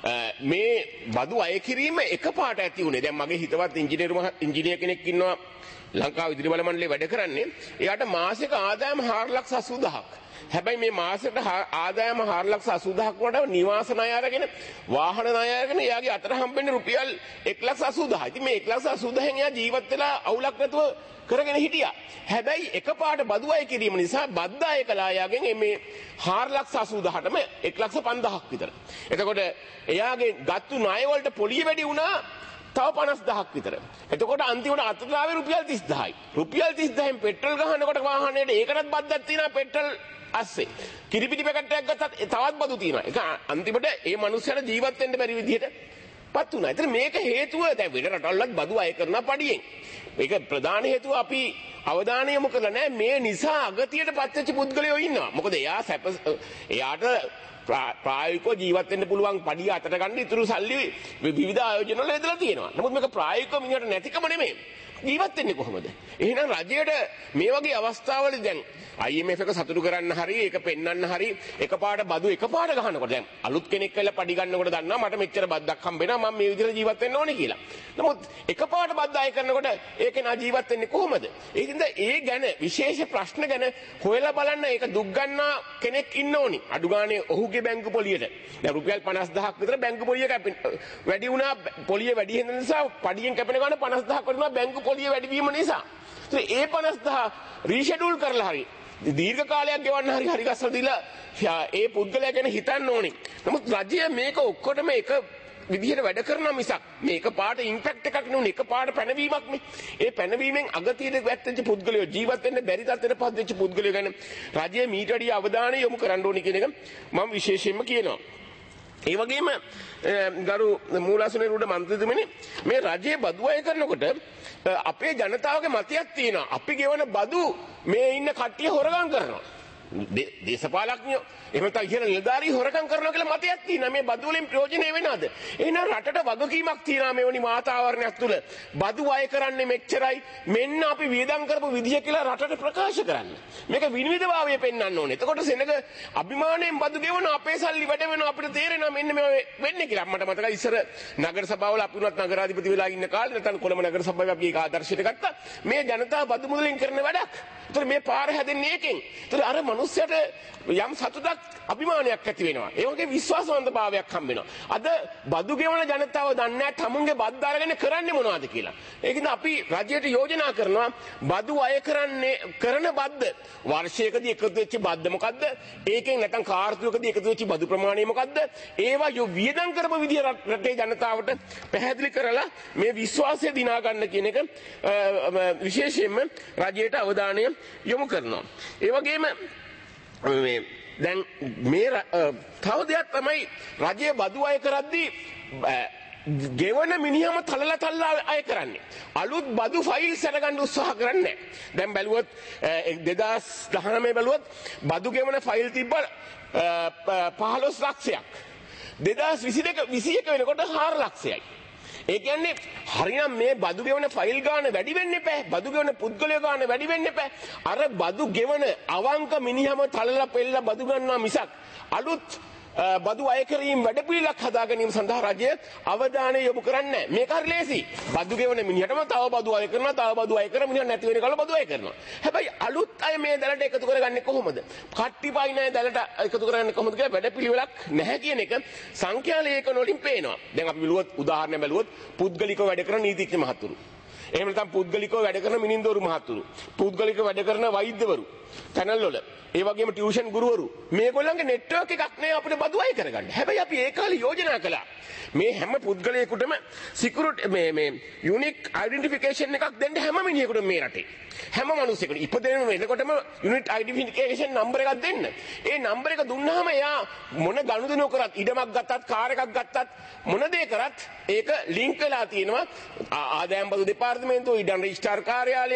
මේ බදු අය කිරීම එකපාරට ඇති උනේ. දැන් මගේ හිතවත් ඉංජිනේරු ඉංජිනේර කෙනෙක් ඉන්නවා ලංකාව ඉදිරි බල මණ්ඩලයේ වැඩ කරන්නේ. එයාට මාසික ආදායම හාර ලක්ෂ අසූදාහක්. හැබැයි මේ මාසෙට ආදායම හාර ලක්ෂ අසූදාහක් වඩා නිවාස ණය අරගෙන වාහන ණය අරගෙන එයාගේ අතර හම්බෙන්නේ රුපියල් එක ලක්ෂ අසූදාහයි. ඉතින් මේ එක ලක්ෂ අසූදාහෙන් එයා ජීවත් වෙලා අවුලක් නැතුව කරගෙන හිටියා. හැබැයි එකපාරට බදු අය කිරීම නිසා බද්ද අය කළා එයාගෙන් මේ හාර ලක්ෂ අසූදාහටම එක ලක්ෂ පන්දාහක් විතර. එතකොට එයාගේ ගත්තු ණය වලට පොලිය වැඩි වුණා තව පනස් දහයක් විතර. එතකොට අන්තිමට අතට ආවේ රුපියල් තිස් දහයි. රුපියල් තිස් දහෙන් පෙට්‍රල් ගහනකොට වාහනේට ඒකටත් බද්දක් තියෙනවා පෙට්‍රල් අස්සේ. කිරිපිටි පැකට් එකක් ගත්තත් තවත් බදු තියෙනවා. ඒක අන්තිමට ඒ මනුස්සයාට ජීවත් වෙන්න බැරි විදිහට පත් වුණා. ඒතර මේක හේතුව දැන් වෙන රටවල්වත් බදු අය කරන පඩියෙන්. මේක ප්‍රධාන හේතුව අපි අවධානය යොමු කරලා නැහැ. මේ නිසා අගතියට පත්වෙච්ච පුද්ගලයෝ ඉන්නවා. මොකද එයා සැප එයාට ප්‍රායෝගිකව ජීවත් වෙන්න පුළුවන් පඩිය අතට ගන්න ඉතුරු සල්ලි විවිධ ආයෝජන වල යදලා තියෙනවා. නමුත් මේක ප්‍රායෝගිකව මිනිහට නැතිකම නෙමෙයි. ජීවත් වෙන්නේ කොහොමද? එහෙනම් රජයට මේ වගේ අවස්ථාවලදී දැන් I M F එක සතුටු කරන්න හරි ඒක පෙන්වන්න හරි එකපාරට බදු එකපාරට ගහනකොට දැන් අලුත් කෙනෙක් වෙලා පඩි ගන්නකොට දන්නවා මට මෙච්චර බද්දක් හම්බ වෙනවා මම මේ විදිහට ජීවත් වෙන්න ඕනේ කියලා. නමුත් එකපාරට බද්ද අය කරනකොට ඒකේ නා ජීවත් වෙන්නේ කොහොමද? ඒකින්ද ඒ ගැන විශේෂ ප්‍රශ්න ගැන හොයලා බලන්න ඒක දුක් ගන්නා කෙනෙක් ඉන්න ඕනි. අඩු ගානේ ඔහුගේ බැංකු පොලියට දැන් රුපියල් පනස් දහසක් විතර බැංකු පොලිය කැපෙන වැඩි වුණා පොලිය වැඩි වෙන නිසා පඩියෙන් කැපෙන ගාන පනස් දහසක් වුණා බැංකු පොලිය වැඩි වීම නිසා. ඒ පනස් දහස රීෂෙඩියුල් කරලා හරි දීර්ඝ කාලයක් ගෙවන්න හරි හරි ගස්සලා දීලා ඒ පුද්ගලයා ගැන හිතන්න ඕනේ. නමුත් රජය මේක ඔක්කොටම එක විදිහට වැඩ කරනවා මිසක් මේක පාට ඉම්පැක්ට් එකක් නෙවෙයි එක පාට පැනවීමක් නේ. ඒ පැනවීමෙන් අගතියට වැටෙච්ච පුද්ගලයෝ ජීවත් වෙන්න බැරි තත්ත්වයට පත් වෙච්ච පුද්ගලයෝ ගැන රජය මීට වඩා අවධානය යොමු කරන්න ඕනේ කියන එක මම විශේෂයෙන්ම කියනවා. ඒ වගේම ගරු මූලාසනරුඩ මන්ත්‍රීතුමනි මේ රජයේ බදු අය කරනකොට අපේ ජනතාවගේ මතයක් තියෙනවා. අපි ගෙවන බදු මේ ඉන්න කට්ටිය හොරගම් කරනවා. දේශපාලඥයෝ එහෙම නැත්නම් ඉහළ නිලධාරී හොරකම් කරනවා කියලා මතයක් තියෙනවා. මේ බදු වලින් ප්‍රයෝජනෙ වෙනවද? එහෙනම් රටට වගකීමක් තියෙනවා මේ වනි වාතාවරණයක් තුල. බදු අය කරන්නේ මෙච්චරයි. මෙන්න අපි වියදම් කරපු විදිය කියලා රටට ප්‍රකාශ කරන්න. මේක විනිවිදභාවය පෙන්වන්න ඕනේ. එතකොට සෙනග අභිමාණයෙන් බදු ගෙවන අපේ සල්ලි වැඩ වෙනවා අපිට තේරෙනවා මෙන්න මේ වෙන්නේ කියලා. මට මතකයි ඉස්සර නගර සභාවල අපි උනත් නගරාධිපති වෙලා ඉන්න කාලේ නැත්නම් කොළඹ නගර සභාවේ අපි ඒක ආදර්ශයට ගත්තා. මේ ජනතාව බදු මුදලින් කරන වැඩක්. ඒතර මේ පාර හැදෙන්නේ ඒකෙන්. ඒතර අර මනුස්සයට යම් සතුටක් අභිමානයක් ඇති වෙනවා. ඒ වගේ විශ්වාසවන්තභාවයක් හම්බ වෙනවා. අද බදු ගෙවන ජනතාව දන්නේ නැහැ තමුන්ගේ බද්ද අරගෙන කරන්නේ මොනවද කියලා. ඒකින්ද අපි රජයට යෝජනා කරනවා බදු අය කරන්නේ කරන බද්ද වර්ෂයකදී එකතු වෙච්ච බද්ද මොකද්ද? ඒකෙන් නැත්නම් කාර්තුවකදී එකතු වෙච්ච බදු ප්‍රමාණය මොකද්ද? ඒවා යෝ වියදම් කරපු විදිය රටේ ජනතාවට පැහැදිලි කරලා මේ විශ්වාසය දිනා ගන්න කියන එක විශේෂයෙන්ම රජයට අවධානය යොමු කරනවා. ඒ වගේම මේ දැන් මේ තව දෙයක් තමයි රජයේ බදු අය කරද්දී ගෙවන මිනිහම තලලා තල්ලා අය කරන්නේ. අලුත් බදු ෆයිල්ස් අරගන්න උත්සාහ කරන්නේ. දැන් බැලුවොත් දෙදාස් දහනවය බැලුවොත් බදු ගෙවන ෆයිල් තිබ්බ පහළොස් ලක්ෂයක්. දෙදාස් විසි දෙක විසි එක වෙනකොට හාර ලක්ෂයයි. ඒ කියන්නේ හරිනම් මේ බදු ගෙවන ෆයිල් ගාන වැඩි වෙන්න එපා. බදු ගෙවන පුද්ගලයෝ ගාන වැඩි වෙන්න එපා. අර බදු ගෙවන අවංක මිනිහම තලලා පෙළලා බදු ගන්නවා මිසක් අලුත් බදු අය කිරීම වැඩපිළිවෙලක් හදා ගැනීම සඳහා රජය අවධානය යොමු කරන්නේ නැහැ. මේක හරි ලේසි. බදු ගෙවන මිනිහටම තව බදු අය කරනවා, තව බදු අය කරන මිනිහ නැති වෙන කල බදු අය කරනවා. හැබැයි අලුත් අය මේ දැලට එකතු කරගන්නේ කොහොමද? කට්ටි පයින් අය දැලට එකතු කරගන්නේ කොහොමද කියලා වැඩපිළිවෙලක් නැහැ කියන එක සංඛ්‍යා ලේඛන වලින් පේනවා. දැන් අපි බලුවොත් උදාහරණ බැලුවොත් පුද්ගලිකව වැඩ කරන නීතිඥ මහතුරු. එහෙම නැත්නම් පුද්ගලිකව වැඩ කරන මිනින්දවරු මහතුරු. පුද්ගලිකව වැඩ කරන වෛද්‍යවරු. channel වල ඒ වගේම ටියුෂන් ගුරුවරු මේගොල්ලන්ගේ නෙට්වර්ක් එකක් නෑ අපිට බදු අය කරගන්න. හැබැයි අපි ඒ කාලේ යෝජනා කළා. මේ හැම පුද්ගලයෙකුටම සිකියුරිටි මේ මේ යුනික් ඩෙන්ටිෆිකේෂන් එකක් දෙන්න හැම මිනිහෙකුටම මේ රටේ. හැම මිනිහෙකුට ඉපදෙන වෙනකොටම යුනික් ඩෙන්ටිෆිකේෂන් නම්බර් එකක් දෙන්න. ඒ නම්බර් එක දුන්නාම එයා මොන ගනුදෙනු කරත් ඉඩමක් ගත්තත් කාර් එකක් ගත්තත් මොන දේ කරත් ඒක ලින්ක් වෙලා තියෙනවා ආදායම් බදු දෙපාර්තමේන්තුව ඉඩම් රෙජිස්ට්‍රාර් කාර්යාලය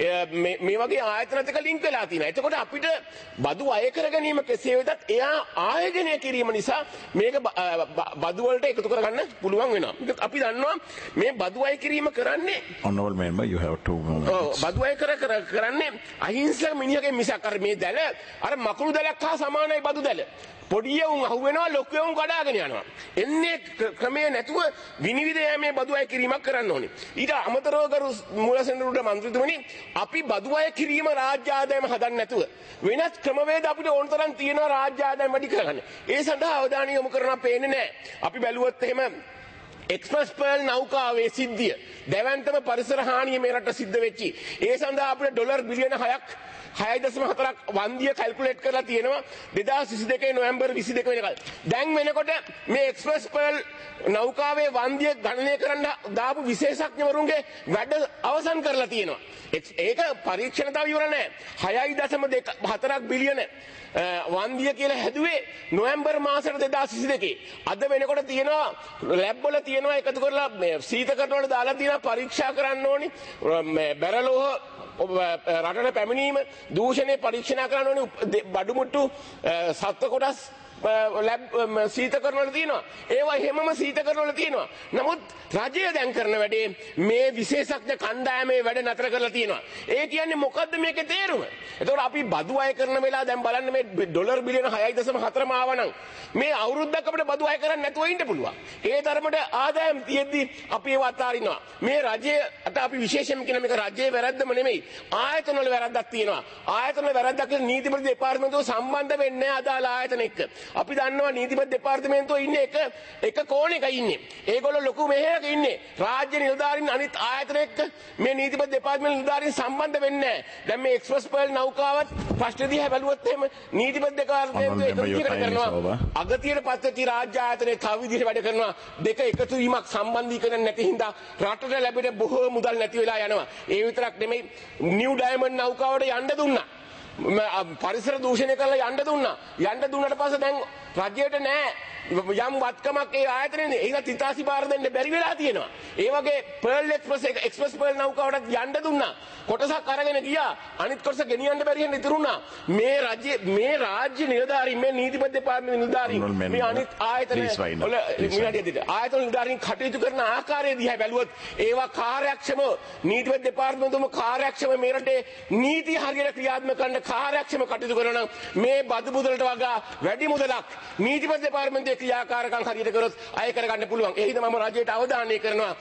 මේ වගේ ආයතනත් එක්ක ලින්ක් වෙලා තියෙනවා. එතකොට අපිට බදු අය කර ගැනීම කෙසේ වෙතත් එයා ආයෝජනය කිරීම නිසා මේක බදු වලට එකතු කරගන්න පුළුවන් වෙනවා. අපි දන්නවා මේ බදු අය කිරීම කරන්නේ Honorable member, you have two minutes. ඔව් බදු අය කර කර කරන්නේ අහිංසක මිනිහගේ මිසක් අර මේ දැල අර මකුළු දැලක් හා සමානයි බදු දැල. පොඩි යවුන් අහුවෙනවා ලොකු යවුන් කඩාගෙන යනවා. එන්නේ ක්‍රමයේ නැතුව විනිවිද යෑමේ බදු අය කිරීමක් කරන්න ඕනේ. ඊට අමතරව කරු මූලසෙනරුට මන්ත්‍රීතුමනි අපි බදු අය කිරීම රාජ්‍ය ආදායම හදන්න නැතුව වෙනත් ක්‍රමවේද අපිට ඕන තරම් තියෙනවා රාජ්‍ය ආදායම වැඩි කරගන්න. ඒ සඳහා අවධානය යොමු කරනවා පේන්නේ නැහැ. අපි බැලුවොත් එහෙම එක්ස්ප්‍රස් පර්ල් නෞකාවේ සිද්ධිය දැවැන්තම පරිසර හානිය මේ රට සිද්ධ වෙච්චි. ඒ සඳහා අපිට ඩොලර් බිලියන හයක් හය දශම හතරක් වන්දිය කැල්කුලේට් කරලා තියෙනවා දෙදාස් විසි දෙකේ නොවැම්බර් විසි දෙක වෙනකල්. දැන් වෙනකොට මේ එක්ස්ප්‍රස් පර්ල් නෞකාවේ වන්දිය ගණනය කරන්න දාපු විශේෂඥවරුන්ගේ වැඩ අවසන් කරලා තියෙනවා. ඒක පරීක්ෂණ තව ඉවර නැහැ. හයයි දශම හතරක් බිලියන වන්දිය කියලා හැදුවේ නොවැම්බර් මාසෙට දෙදාස් විසි දෙකේ. අද වෙනකොට තියෙනවා ලැබ් වල තියෙන තියෙනවා එකතු කරලා මේ සීතකරන වල දාලා තියෙනවා පරීක්ෂා කරන්න ඕනි මේ බැරලෝහ රටට පැමිණීම දූෂණය පරීක්ෂණ කරන්න ඕනි බඩු මුට්ටු සත්ව කොටස් ලැබ් සීතකරන වල තියෙනවා ඒවා හැමම සීතකරන වල තියෙනවා නමුත් රජය දැන් කරන වැඩේ මේ විශේෂඥ කණ්ඩායමේ වැඩ නතර කරලා තියෙනවා ඒ කියන්නේ මොකද්ද මේකේ තේරුම එතකොට අපි බදු අය කරන වෙලාව දැන් බලන්න මේ ඩොලර් බිලියන හයයි දශම හතරම ආවනම් මේ අවුරුද්දක් අපිට බදු අය කරන්න නැතුව ඉන්න පුළුවන් ඒ තරමට ආදායම් තියෙද්දි අපි ඒව අතාරිනවා මේ රජය අත අපි විශේෂයෙන්ම කියන මේක රජයේ වැරද්දම නෙමෙයි ආයතන වල වැරද්දක් තියෙනවා ආයතන වල වැරද්දක් නීතිපති දෙපාර්තමේන්තුව සම්බන්ධ වෙන්නේ නැහැ අදාළ ආයතන එක්ක අපි දන්නවා නීතිපති දෙපාර්තමේන්තුව ඉන්නේ එක එක කෝණයක ඉන්නේ. ඒගොල්ලෝ ලොකු මෙහෙයක ඉන්නේ. රාජ්‍ය නිලධාරීන් අනිත් ආයතන එක්ක මේ නීතිපති දෙපාර්තමේන්තු නිලධාරීන් සම්බන්ධ වෙන්නේ නැහැ. දැන් මේ එක්ස්ප්‍රස් පර්ල් නෞකාවත් ප්‍රශ්න දිහා බැලුවොත් එහෙම නීතිපති දෙපාර්තමේන්තුව එක විදිහකට කරනවා. අගතියට පත්වෙච්ච රාජ්‍ය ආයතනයේ තව විදිහට වැඩ කරනවා. දෙක එකතු වීමක් සම්බන්ධීකරණ නැති හින්දා රටට ලැබෙන බොහෝ මුදල් නැති වෙලා යනවා. ඒ විතරක් නෙමෙයි නිව් ඩයමන්ඩ් නෞකාවට යන්න දුන්නා. පරිසර දූෂණය කරලා යන්න දුන්නා. යන්න දුන්නට පස්සේ දැන් රජයට නෑ යම් වත්කමක් ඒ ආයතනයේ ඒක තිතාසි පාර දෙන්න බැරි වෙලා තියෙනවා. ඒ වගේ පර්ල් එක්ස්ප්‍රස් එක්ස්ප්‍රස් පර්ල් නෞකාවට යන්න දුන්නා. කොටසක් අරගෙන ගියා. අනිත් කොටස ගෙනියන්න බැරි වෙන ඉතුරුණා. මේ රජයේ මේ රාජ්‍ය නිලධාරීන් මේ නීතිපති දෙපාර්තමේන්තු නිලධාරීන් මේ අනිත් ආයතන වල මිනිහට ආයතන නිලධාරීන් කටයුතු කරන ආකාරය දිහා බැලුවොත් ඒවා කාර්යක්ෂම නීතිපති දෙපාර්තමේන්තුවම කාර්යක්ෂම මේ රටේ නීති හරියට ක්‍රියාත්මක කරන කාර්යක්ෂම කටයුතු කරන නම් මේ බදු මුදලට වගා වැඩි මුදලක් නීතිපති දෙපාර්තමේන්තුවේ ක්‍රියාකාරකම් හරියට කරොත් අය කරගන්න පුළුවන්. ඒ හින්දා මම රජයට අවධානය කරනවා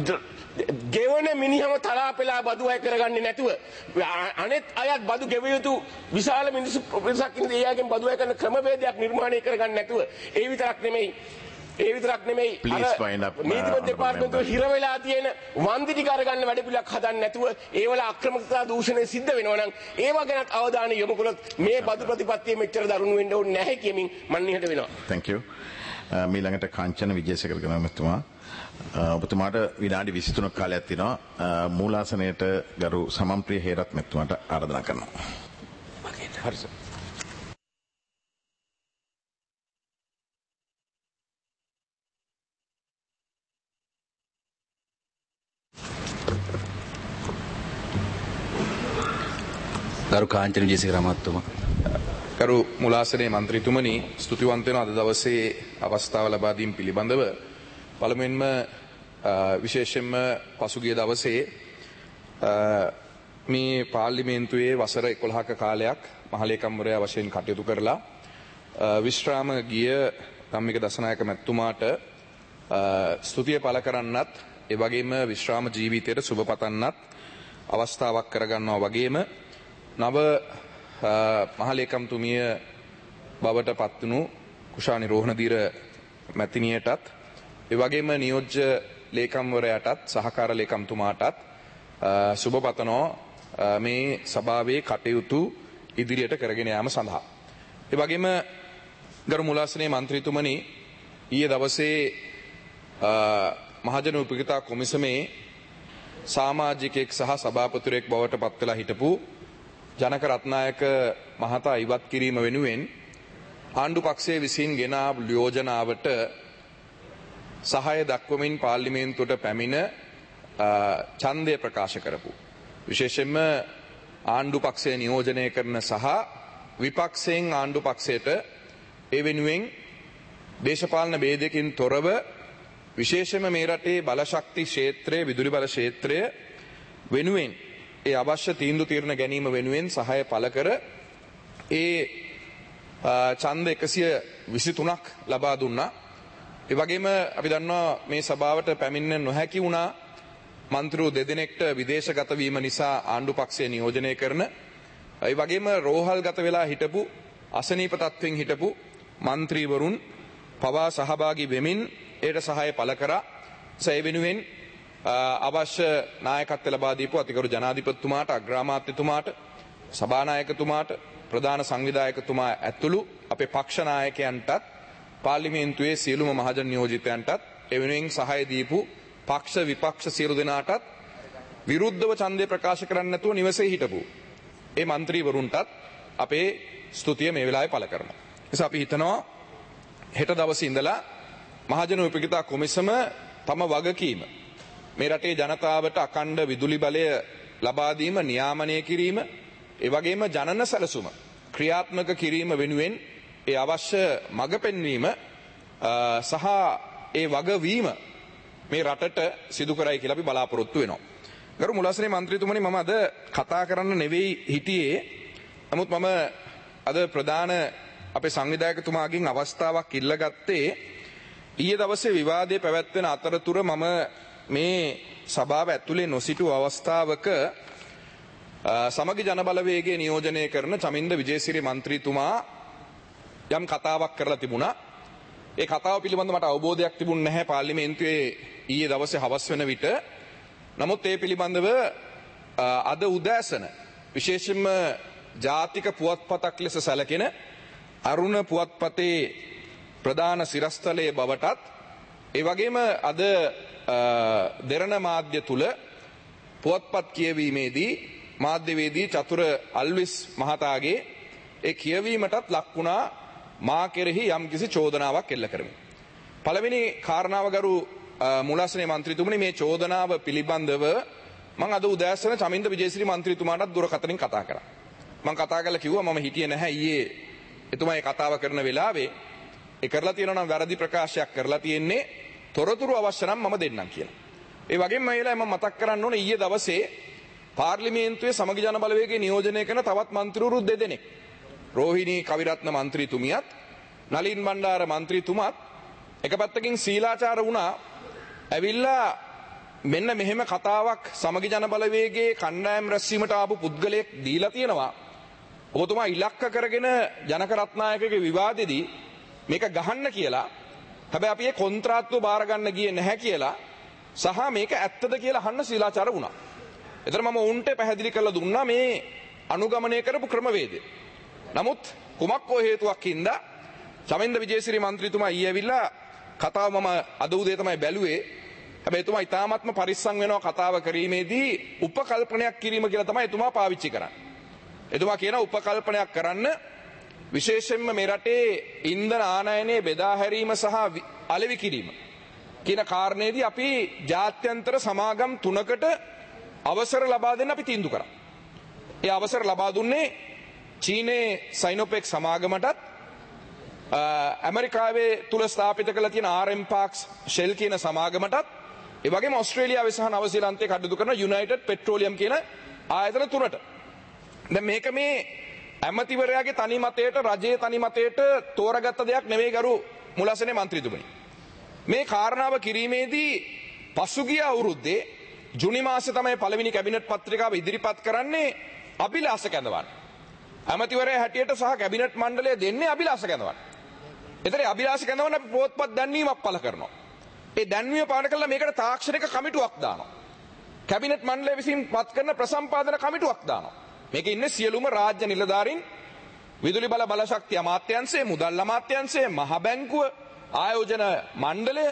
ගෙවන මිනිහම තලාපෙලා බදු අය කරගන්නේ නැතුව අනෙත් අයත් බදු ගෙවිය යුතු විශාල මිනිස්සු පිරිසක් ඉන්නේ ඒ අයගෙන් බදු අය කරන ක්‍රමවේදයක් නිර්මාණය කරගන්න නැතුව ඒ විතරක් නෙමෙයි ඒ විතරක් නෙමෙයි නීතිපති දෙපාර්තමේන්තුවේ හිර වෙලා තියෙන වන්දි ටික අරගන්න වැඩ පිළිවෙලක් හදන්න නැතුව ඒවල අක්‍රමිකතා දූෂණය සිද්ධ වෙනවා නම් ඒවා ගැනත් අවධානය යොමු කළොත් මේ බදු ප්‍රතිපත්තිය මෙච්චර දරුණු වෙන්න ඕනේ නැහැ කියමින් මම නිහඬ වෙනවා. Thank you. මීළඟට කාංචන විජේසේකර ගමතුමා ඔබතුමාට විනාඩි විසිතුනක කාලයක් තියෙනවා. මූලාසනයට ගරු සමම්ප්‍රිය හේරත් මෙතුමාට ආරාධනා කරනවා. හරි සර්. ගරු කාංචන විජේසේකර මහත්මයා කරු මුලාසනේ මන්ත්‍රීතුමනි ස්තුතිවන්ත වෙන අද දවසේ අවස්ථාව ලබා දීම පිළිබඳව පළමුවෙන්ම විශේෂයෙන්ම පසුගිය දවසේ මේ පාර්ලිමේන්තුවේ වසර එකොළහක කාලයක් මහලේකම්වරයා වශයෙන් කටයුතු කරලා විශ්‍රාම ගිය ධම්මික දසනායක මැතිතුමාට ස්තුතිය පළ කරන්නත් ඒ වගේම විශ්‍රාම ජීවිතයට සුබ පතන්නත් අවස්ථාවක් කරගන්නවා වගේම නව මහලේකම්තුමිය බවට පත්වුණු කුෂානි රෝහණදීර මැතිණියටත් ඒ වගේම නියෝජ්‍ය ලේකම්වරයාටත් සහකාර ලේකම්තුමාටත් සුබ පතනවා මේ සභාවේ කටයුතු ඉදිරියට කරගෙන යාම සඳහා. ඒ වගේම ගරු මුලාසනේ මන්ත්‍රීතුමනි ඊයේ දවසේ මහජන උපකාරිතා කොමිසමේ සමාජිකයෙක් සහ සභාපතිවරයෙක් බවට පත් වෙලා හිටපු ජනක රත්නායක මහතා ඉවත් කිරීම වෙනුවෙන් ආණ්ඩු පක්ෂයේ විසින් ගෙන ආ යෝජනාවට සහාය දක්වමින් පාර්ලිමේන්තුවට පැමිණ ඡන්දය ප්‍රකාශ කරපු විශේෂයෙන්ම ආණ්ඩු පක්ෂය නියෝජනය කරන සහ විපක්ෂයෙන් ආණ්ඩු පක්ෂයට ඒ වෙනුවෙන් දේශපාලන ભેදයකින් තොරව විශේෂයෙන්ම මේ රටේ බලශක්ති ක්ෂේත්‍රයේ විදුලි බල ක්ෂේත්‍රය වෙනුවෙන් ඒ අවශ්‍ය තීන්දුව తీරන ගැනීම වෙනුවෙන් සහාය පළ කර ඒ ඡන්ද එකසිය විසිතුනක් ලබා දුන්නා. ඒ වගේම අපි දන්නවා මේ සභාවට පැමිණෙන්න නොහැකි වුණා මන්ත්‍රීවරු දෙදෙනෙක්ට විදේශගත වීම නිසා ආණ්ඩු පක්ෂය නියෝජනය කරන ඒ වගේම රෝහල්ගත වෙලා හිටපු අසනීප තත්ත්වෙන් හිටපු මන්ත්‍රීවරුන් පවා සහභාගී වෙමින් ඒට සහාය පළ කරා. ඒ වෙනුවෙන් අවශ්‍ය නායකත්ව ලබා දීපු අතිගරු ජනාධිපතිතුමාට අග්‍රාමාත්‍යතුමාට සභානායකතුමාට ප්‍රධාන සංවිධායකතුමා ඇතුළු අපේ පක්ෂ නායකයන්ටත් පාර්ලිමේන්තුවේ සියලුම මහජන නියෝජිතයන්ටත් එවෙනුවෙන් සහාය දීපු පක්ෂ විපක්ෂ සියලු දෙනාටත් විරුද්ධව ඡන්දය ප්‍රකාශ කරන්න නැතුව නිවසේ හිටපු ඒ മന്ത്രിවරුන්ටත් අපේ ස්තුතිය මේ වෙලාවේ පළ කරනවා. නිසා අපි හිතනවා හෙට දවසේ ඉඳලා මහජන උපකාරිතා කොමිසම තම වගකීම මේ රටේ ජනතාවට අඛණ්ඩ විදුලි බලය ලබා දීම නියාමනය කිරීම ඒ වගේම ජනන සැලසුම ක්‍රියාත්මක කිරීම වෙනුවෙන් ඒ අවශ්‍ය මඟ පෙන්වීම සහ ඒ වගවීම මේ රටට සිදු කරයි කියලා අපි බලාපොරොත්තු වෙනවා. ගරු මුලාසනේ මන්ත්‍රීතුමනි මම අද කතා කරන්න නෙවෙයි හිටියේ. නමුත් මම අද ප්‍රධාන අපේ සංවිධායකතුමාගෙන් අවස්ථාවක් ඉල්ලගත්තේ ඊයේ දවසේ විවාදයේ පැවැත්වෙන අතරතුර මම මේ සභාව ඇතුලේ නොසිටු අවස්ථාවක සමගි ජනබලවේගයේ නියෝජනය කරන චමින්ද විජේසිරි මන්ත්‍රීතුමා යම් කතාවක් කරලා තිබුණා. ඒ කතාව පිළිබඳව මට අවබෝධයක් තිබුණ නැහැ පාර්ලිමේන්තුවේ ඊයේ දවසේ හවස් වෙන විට. නමුත් ඒ පිළිබඳව අද උදෑසන විශේෂයෙන්ම ජාතික පුවත්පතක් ලෙස සැලකෙන අරුණ පුවත්පතේ ප්‍රධාන සිරස්තලයේ බවටත් ඒ වගේම අද දෙරණ මාධ්‍ය තුල පුවත්පත් කියවීමේදී මාධ්‍යවේදී චතුර අල්විස් මහතාගේ ඒ කියවීමටත් ලක් වුණා මා කෙරෙහි යම්කිසි චෝදනාවක් එල්ල කරමින්. පළවෙනි කාරණාව ගරු මුලාසනේ මන්ත්‍රීතුමනි මේ චෝදනාව පිළිබඳව මම අද උදෑසන චමින්ද විජේසිරි මන්ත්‍රීතුමාටත් දුරකථනින් කතා කරා. මම කතා කරලා කිව්වා මම හිටියේ නැහැ ඊයේ එතුමා ඒ කතාව කරන වෙලාවේ ඒ කරලා තියෙනවා නම් වැරදි ප්‍රකාශයක් කරලා තියෙන්නේ තොරතුරු අවශ්‍ය නම් මම දෙන්නම් කියලා. ඒ වගේම මේ වෙලාවේ මම මතක් කරන්න ඕනේ ඊයේ දවසේ පාර්ලිමේන්තුවේ සමගි ජන බලවේගයේ නියෝජනය කරන තවත් මන්ත්‍රීවරු දෙදෙනෙක් රෝහිණී කවිරත්න මන්ත්‍රීතුමියත් නලින් බණ්ඩාර මන්ත්‍රීතුමාත් එක පැත්තකින් සීලාචාර වුණා ඇවිල්ලා මෙන්න මෙහෙම කතාවක් සමගි ජන බලවේගයේ කණ්ඩායම් රැස්වීමට ආපු පුද්ගලයෙක් දීලා තියෙනවා. ඔබතුමා ඉලක්ක කරගෙන ජනක රත්නායකගේ විවාදෙදී මේක ගහන්න කියලා. හැබැයි අපි ඒ කොන්ත්‍රාත්තුව බාර ගන්න ගියේ නැහැ කියලා සහ මේක ඇත්තද කියලා අහන්න සීලාචාර වුණා. එතන මම උන්ට පැහැදිලි කරලා දුන්නා මේ අනුගමනය කරපු ක්‍රමවේදය. නමුත් කුමක් හෝ හේතුවක් හින්දා චමින්ද විජේසිරි මන්ත්‍රීතුමා ඊයේ ඇවිල්ලා කතාව මම අද උදේ තමයි බැලුවේ. හැබැයි එතුමා ඉතාමත්ම පරිස්සම් වෙනවා කතාව කිරීමේදී උපකල්පනයක් කිරීම කියලා තමයි එතුමා පාවිච්චි කරන්නේ. එතුමා කියනවා උපකල්පනයක් කරන්න විශේෂයෙන්ම මේ රටේ ඉන්ධන ආනයනයේ බෙදා හැරීම සහ අලෙවි කිරීම කියන කාරණේදී අපි ජාත්‍යන්තර සමාගම් තුනකට අවසර ලබා දෙන්න අපි තීන්දුව කරා. ඒ අවසර ලබා දුන්නේ චීනයේ සයිනෝපෙක් සමාගමටත් ඇමරිකාවේ තුල ස්ථාපිත කළ තියෙන ආර් එම් පාක්ස් ෂෙල් කියන සමාගමටත් ඒ වගේම ඕස්ට්‍රේලියාවේ සහ නවසීලන්තයේ කටයුතු කරන යුනයිටඩ් පෙට්‍රෝලියම් කියන ආයතන තුනට. දැන් මේක මේ ඇමතිවරයාගේ තනි මතයට රජයේ තනි මතයට තෝරාගත්ත දෙයක් නෙවෙයි ගරු මුලාසනේ මන්ත්‍රීතුමනි. මේ කාරණාව කිරීමේදී පසුගිය අවුරුද්දේ ජුනි මාසේ තමයි පළවෙනි කැබිනට් පත්‍රිකාව ඉදිරිපත් කරන්නේ අභිලාෂ කැඳවන්න. ඇමතිවරයා හැටියට සහ කැබිනට් මණ්ඩලය දෙන්නේ අභිලාෂ කැඳවන්න. එතන අභිලාෂ කැඳවන්න අපි පොත්පත් දැන්වීමක් පළ කරනවා. ඒ දැන්වීම පාඩ කළා මේකට තාක්ෂණික කමිටුවක් දානවා. කැබිනට් මණ්ඩලය විසින් පත් කරන ප්‍රසම්පාදන කමිටුවක් දානවා. මේක ඉන්නේ සියලුම රාජ්‍ය නිලධාරීන් විදුලි බල බලශක්ති අමාත්‍යාංශය මුදල් අමාත්‍යාංශය මහ බැංකුව ආයෝජන මණ්ඩලය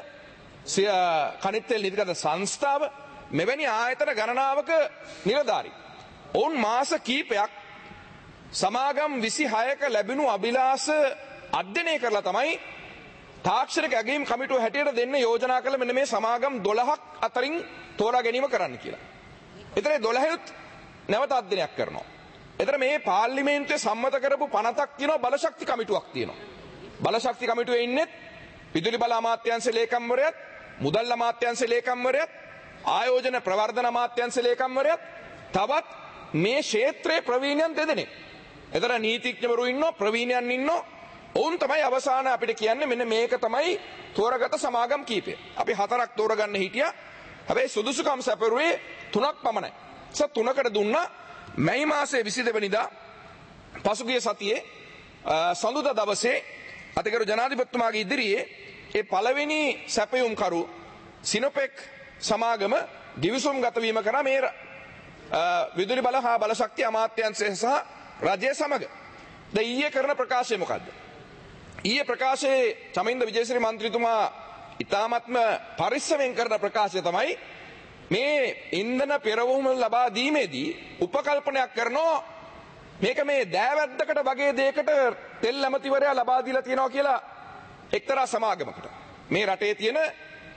කනිත් තෙල් නිධිගත සංස්ථාව මෙවැනි ආයතන ගණනාවක නිලධාරීන්. ඔවුන් මාස කීපයක් සමාගම් විසිහයක ලැබුණු අභිලාෂ අධ්‍යයනය කරලා තමයි තාක්ෂණික ඇගීම් කමිටුව හැටියට දෙන්න යෝජනා කළ මෙන්න මේ සමාගම් දොළහක් අතරින් තෝරා ගැනීම කරන්න කියලා. එතන දොළහත් නැවත අධ්‍යයනයක් කරනවා. එතන මේ පාර්ලිමේන්තුවේ සම්මත කරපු පනතක් තියෙනවා බලශක්ති කමිටුවක් තියෙනවා. බලශක්ති කමිටුවේ ඉන්නේ විදුලි බල අමාත්‍යාංශ ලේකම්වරයාත් මුදල් අමාත්‍යාංශ ලේකම්වරයාත් ආයෝජන ප්‍රවර්ධන අමාත්‍යාංශ ලේකම්වරයාත් තවත් මේ ක්ෂේත්‍රයේ ප්‍රවීණයන් දෙදෙනෙක්. එතන නීතිඥවරු ඉන්නවා ප්‍රවීණයන් ඉන්නවා. ඔවුන් තමයි අවසාන අපිට කියන්නේ මෙන්න මේක තමයි තෝරාගත සමාගම් කීපය. අපි හතරක් තෝරගන්න හිටියා. හැබැයි සුදුසුකම් සැපරුවේ තුනක් පමණයි. ස තුනකට දුන්නා මැයි මාසයේ විසි දෙවන වෙනිදා පසුගිය සතියේ සඳුදා දවසේ අතිගරු ජනාධිපතිතුමාගේ ඉදිරියේ ඒ පළවෙනි සැපයුම්කරු සිනොපෙක් සමාගම දිවිසුම් ගත වීම කරා මේ විදුලි බල හා බලශක්ති අමාත්‍යාංශය සහ රජය සමග. දැන් ඊයේ කරන ප්‍රකාශය මොකද්ද? ඊයේ ප්‍රකාශයේ චමින්ද විජේසිරි මන්ත්‍රීතුමා ඉතාමත්ම පරිස්සමෙන් කරන ප්‍රකාශය තමයි මේ ඉන්ධන පෙරවුම ලබා දීමේදී උපකල්පනයක් කරනවා මේක මේ දෑවැද්දකට වගේ දෙයකට තෙල් ඇමතිවරයා ලබා දීලා තියෙනවා කියලා එක්තරා සමාගමකට. මේ රටේ තියෙන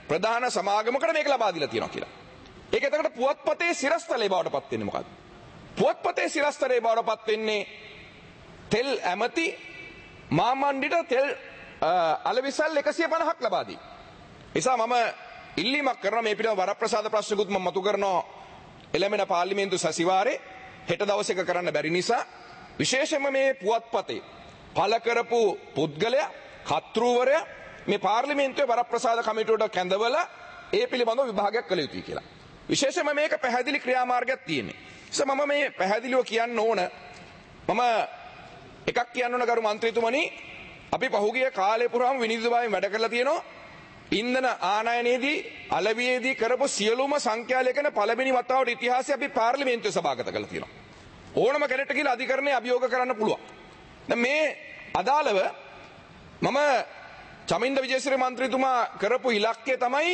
ප්‍රධාන සමාගමකට මේක ලබා දීලා තියෙනවා කියලා. ඒක එතකොට පුවත්පතේ සිරස්තලේ බවට පත් වෙන්නේ මොකද්ද? පුවත්පතේ සිරස්තලේ බවට පත් වෙන්නේ තෙල් ඇමති මාමණ්ඩිට තෙල් අලවිසල් එකසිය පනහක් ලබා දී. නිසා මම ඉල්ලීමක් කරනවා මේ පිළිබඳව වරප්‍රසාද ප්‍රශ්නකුත් මම මතු කරනවා එළඹෙන පාර්ලිමේන්තු සැසිවාරේ හෙට දවසේක කරන්න බැරි නිසා විශේෂයෙන්ම මේ පුවත්පතේ පළ කරපු පුද්ගලයා කර්තෘවරයා මේ පාර්ලිමේන්තුවේ වරප්‍රසාද කමිටුවට කැඳවලා ඒ පිළිබඳව විභාගයක් කළ යුතුයි කියලා. විශේෂයෙන්ම මේක පැහැදිලි ක්‍රියාමාර්ගයක් තියෙන්නේ. නිසා මම මේ පැහැදිලිව කියන්න ඕන මම එකක් කියන්න ඕන ගරු මන්ත්‍රීතුමනි අපි පහුගිය කාලේ පුරාම විනිවිදභාවයෙන් වැඩ කරලා තියෙනවා. ඉන්ධන ආනයනයේදී අලවියේදී කරපු සියලුම සංඛ්‍යාලේඛන පළවෙනි වතාවට ඉතිහාසය අපි පාර්ලිමේන්තුවේ සභාගත කරලා තියෙනවා. ඕනම කෙනෙක්ට කියලා අධිකරණය අභියෝග කරන්න පුළුවන්. දැන් මේ අදාළව මම චමින්ද විජේසිරි මන්ත්‍රීතුමා කරපු ඉලක්කය තමයි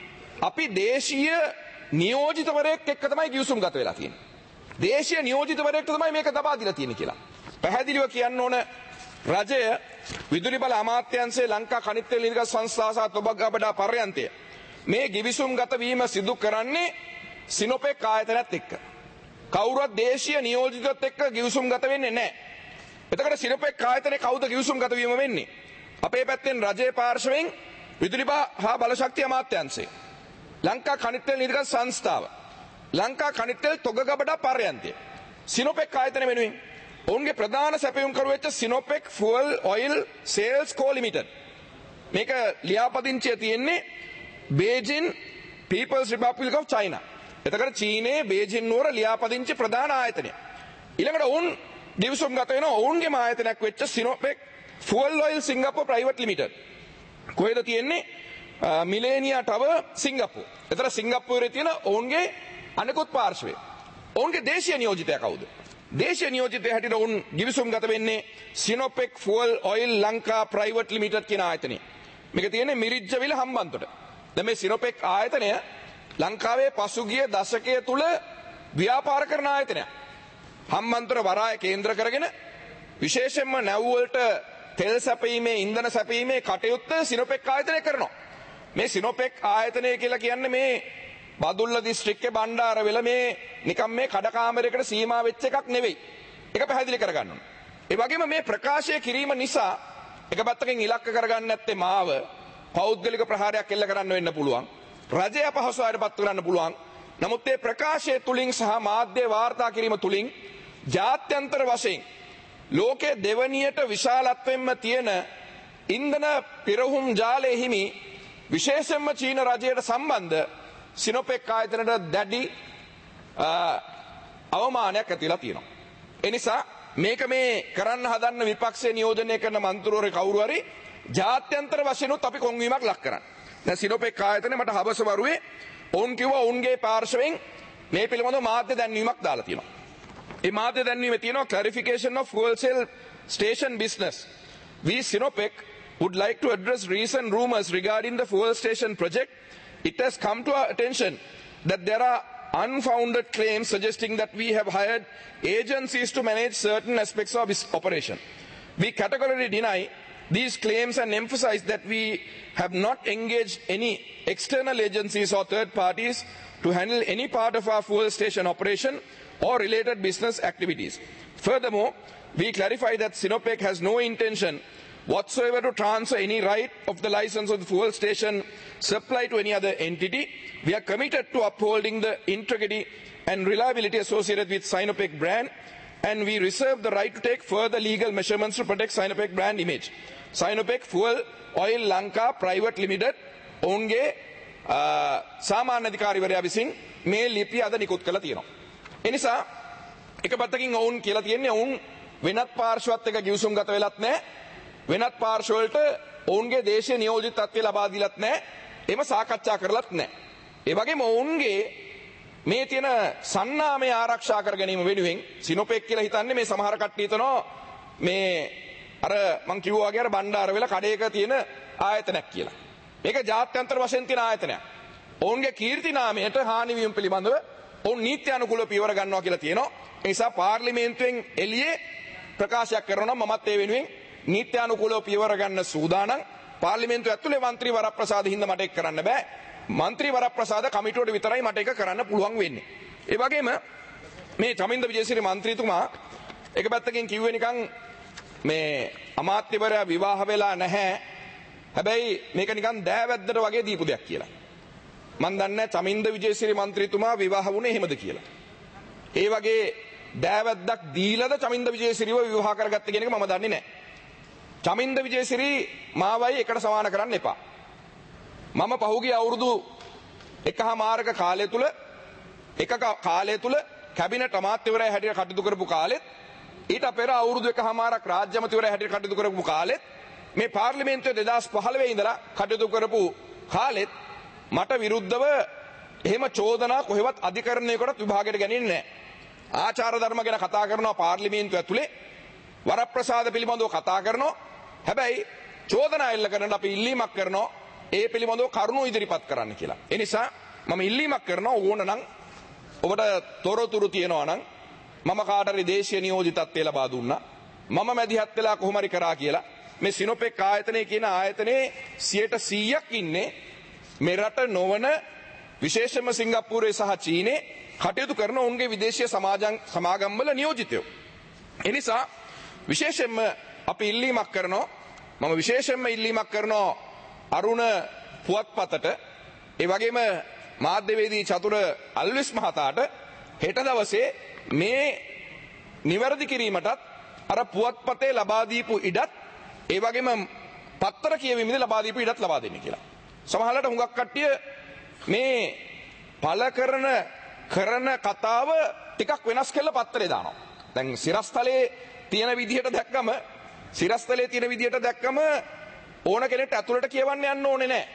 අපි දේශීය නියෝජිතවරයෙක් එක්ක තමයි ගිවිසුම් ගත වෙලා තියෙන්නේ. දේශීය නියෝජිතවරයෙක්ට තමයි මේක දබා දීලා තියෙන්නේ කියලා. පැහැදිලිව කියන්න ඕන රජය විදුලි බල අමාත්‍යාංශයේ ලංකා කනිත් තෙල් නිර්ගත සංස්ථාව සහ තොබගබඩා පර්යන්තය මේ ගිවිසුම් ගත වීම සිදු කරන්නේ සිනොපෙක් ආයතනයත් එක්ක. කවුරුත් දේශීය නියෝජිතත් එක්ක ගිවිසුම් ගත වෙන්නේ නැහැ. එතකොට සිනොපෙක් ආයතනයේ කවුද ගිවිසුම් ගත වීම වෙන්නේ? අපේ පැත්තෙන් රජයේ පාර්ශවයෙන් විදුලි හා බලශක්ති අමාත්‍යාංශය, ලංකා කනිත් තෙල් නිර්ගත සංස්ථාව, ලංකා කනිත් තෙල් තොගගබඩා පර්යන්තය සිනොපෙක් ආයතන වෙනුවෙන් ඔවුන්ගේ ප්‍රධාන සැපයුම්කරු වෙච්ච Sinopec Fuel Oil Sales Co Limited මේක ලියාපදිංචිය තියෙන්නේ Beijing People's Republic of China. එතකොට චීනයේ බේජින් නුවර ලියාපදිංචි ප්‍රධාන ආයතනය. ඊළඟට ඔවුන් ගිවිසුම් ගත වෙනවා ඔවුන්ගේම ආයතනයක් වෙච්ච Sinopec Fuel Oil Singapore Private Limited. කොහෙද තියෙන්නේ? Millenia Tower Singapore. එතන සිංගප්පූරේ තියෙන ඔවුන්ගේ අනෙකුත් පාර්ශවය. ඔවුන්ගේ දේශීය නියෝජිතයා කවුද? දේශීය නියෝජිතය හැටියට ඔවුන් ගිවිසුම් ගත වෙන්නේ Sinopec Fuel Oil Lanka Private Limited කියන ආයතනය. මේක තියෙන්නේ මිරිජ්ජවිල හම්බන්තොට. දැන් මේ සිනොපෙක් ආයතනය ලංකාවේ පසුගිය දශකය තුල ව්‍යාපාර කරන ආයතනයක්. හම්බන්තොට වරාය කේන්ද්‍ර කරගෙන විශේෂයෙන්ම නැව් වලට තෙල් සැපීමේ ඉන්ධන සැපීමේ කටයුත්ත සිනොපෙක් ආයතනය කරනවා. මේ සිනොපෙක් ආයතනය කියලා කියන්නේ මේ බදුල්ල දිස්ත්‍රික්කේ බණ්ඩාරවෙල මේ නිකම් මේ කඩකාමරයකට සීමා වෙච්ච එකක් නෙවෙයි. ඒක පැහැදිලි කරගන්න ඕනේ. ඒ වගේම මේ ප්‍රකාශය කිරීම නිසා එක පැත්තකින් ඉලක්ක කරගන්න නැත්තේ මාව පෞද්ගලික ප්‍රහාරයක් එල්ල කරන්න වෙන්න පුළුවන්. රජය අපහසුතාවයට පත් කරන්න පුළුවන්. නමුත් මේ ප්‍රකාශය තුලින් සහ මාධ්‍ය වාර්තා කිරීම තුලින් ජාත්‍යන්තර වශයෙන් ලෝකයේ දෙවනියට විශාලත්වෙන්ම තියෙන ඉන්ධන පිරහුම් ජාලයේ හිමි විශේෂයෙන්ම චීන රජයට සම්බන්ධ සිනොපෙක් ආයතනයට දැඩි අවමානයක් ඇතිලා තියෙනවා. ඒ නිසා මේක මේ කරන්න හදන්න විපක්ෂයේ නියෝජනය කරන මන්ත්‍රීවරු කවුරු හරි ජාත්‍යන්තර වශයෙන් උත් අපි කොන්වීමක් ලක් කරන්න. දැන් සිනොපෙක් ආයතනේ මට හබස වරුවේ ඔවුන් කිව්වා ඔවුන්ගේ පාර්ශවයෙන් මේ පිළිබඳව මාධ්‍ය දැන්වීමක් දාලා තියෙනවා. ඒ මාධ්‍ය දැන්වීමේ තියෙනවා clarification of fuel cell station business. We Sinopec would like to address recent rumors regarding the fuel station project. It has come to our attention that there are unfounded claims suggesting that we have hired agencies to manage certain aspects of this operation. We categorically deny these claims and emphasize that we have not engaged any external agencies or third parties to handle any part of our fuel station operation or related business activities. Furthermore, we clarify that Sinopec has no intention whatsoever to transfer any right of the license of the fuel station supply to any other entity. We are committed to upholding the integrity and reliability associated with Sinopec brand, and we reserve the right to take further legal measurements to protect Sinopec brand image. Sinopec Fuel Oil Lanka Private Limited ඔවුන්ගේ සාමාන්‍ය අධිකාරිවරයා විසින් මේ ලිපිය අද නිකුත් කළා තියෙනවා. ඒ නිසා එක පැත්තකින් ඔවුන් කියලා තියෙන්නේ ඔවුන් වෙනත් පාර්ශවයත් එක්ක ගිවිසුම් ගත වෙලත් නැහැ. වෙනත් පාර්ශව වලට ඔවුන්ගේ දේශීය නියෝජිතත්වය ලබා දීලත් නැහැ. එහෙම සාකච්ඡා කරලත් නැහැ. ඒ වගේම ඔවුන්ගේ මේ තියෙන සන්නාමය ආරක්ෂා කර ගැනීම වෙනුවෙන් සිනොපෙක් කියලා හිතන්නේ මේ සමහර කට්ටිය හිතනවා මේ අර මං කිව්වා වගේ අර බණ්ඩාරවෙල කඩේක තියෙන ආයතනයක් කියලා. මේක ජාත්‍යන්තර වශයෙන් තියෙන ආයතනයක්. ඔවුන්ගේ කීර්ති නාමයට හානි වීම පිළිබඳව ඔවුන් නීති අනුකූලව පියවර ගන්නවා කියලා තියෙනවා. ඒ නිසා පාර්ලිමේන්තුවෙන් එළියේ ප්‍රකාශයක් කරනවා නම් මමත් ඒ වෙනුවෙන් නීති අනුකූලව පියවර ගන්න සූදානම්. පාර්ලිමේන්තුව ඇතුලේ മന്ത്രി වරප්‍රසාද හින්දා මට ඒක කරන්න බෑ. മന്ത്രി වරප්‍රසාද කමිටුවට විතරයි මට ඒක කරන්න පුළුවන් වෙන්නේ. ඒ වගේම මේ චමින්ද විජේසිරි മന്ത്രിතුමා එක පැත්තකින් කිව්වේ නිකන් මේ අමාත්‍යවරයා විවාහ වෙලා නැහැ. හැබැයි මේක නිකන් දෑවැද්දට වගේ දීපු දෙයක් කියලා. මන් දන්නේ චමින්ද විජේසිරි മന്ത്രിතුමා විවාහ වුණේ එහෙමද කියලා. ඒ වගේ දෑවැද්දක් දීලාද චමින්ද විජේසිරිව විවාහ කරගත්තේ කියන එක මම දන්නේ නැහැ. චමින්ද විජේසිරි මාවයි එකට සමාන කරන්න එපා. මම පහුගිය අවුරුදු එකහමාරක කාලය තුල එක කාලය තුල කැබිනට් අමාත්‍යවරයා හැටියට කටයුතු කරපු කාලෙත් ඊට පෙර අවුරුදු එකහමාරක් රාජ්‍ය අමාත්‍යවරයා හැටියට කටයුතු කරපු කාලෙත් මේ පාර්ලිමේන්තුවේ දෙදාස් පහළොව ඉඳලා කටයුතු කරපු කාලෙත් මට විරුද්ධව එහෙම චෝදනා කොහෙවත් අධිකරණයකටත් විභාගයට ගන්නේ නැහැ. ආචාර ධර්ම ගැන කතා කරනවා පාර්ලිමේන්තුව ඇතුලේ වරප්‍රසාද පිළිබඳව කතා කරනවා. හැබැයි චෝදනා එල්ල කරන්න අපි ඉල්ලීමක් කරනවා ඒ පිළිබඳව කරුණු ඉදිරිපත් කරන්න කියලා. ඒ නිසා මම ඉල්ලීමක් කරනවා ඕන නම් ඔබට තොරතුරු තියෙනවා නම් මම කාට හරි දේශීය නියෝජිතත්වය ලබා දුන්නා. මම මැදිහත් වෙලා කොහොම හරි කරා කියලා. මේ සිනොපෙක් ආයතනයේ කියන ආයතනයේ සියයට සීයක් ඉන්නේ මෙරට නොවන විශේෂයෙන්ම සිංගප්පූරුවේ සහ චීනේ කටයුතු කරන ඔවුන්ගේ විදේශීය සමාජම් සමාගම් වල නියෝජිතයෝ. ඒ නිසා විශේෂයෙන්ම අපි ඉල්ලීමක් කරනවා මම විශේෂයෙන්ම ඉල්ලීමක් කරනවා අරුණ පුවත්පතට ඒ වගේම මාධ්‍යවේදී චතුර අල්විස් මහතාට හෙට දවසේ මේ නිවැරදි කිරීමටත් අර පුවත්පතේ ලබා දීපු ඉඩත් ඒ වගේම පත්තර කියවීමේදී ලබා දීපු ඉඩත් ලබා දෙන්න කියලා. සමහරවිට හුඟක් කට්ටිය මේ පළ කරන කරන කතාව ටිකක් වෙනස් කරලා පත්තරේ දානවා. දැන් සිරස්තලේ තියෙන විදිහට දැක්කම සිරස්තලේ තියෙන විදිහට දැක්කම ඕන කෙනෙක්ට ඇතුළට කියවන්න යන්න ඕනේ නැහැ.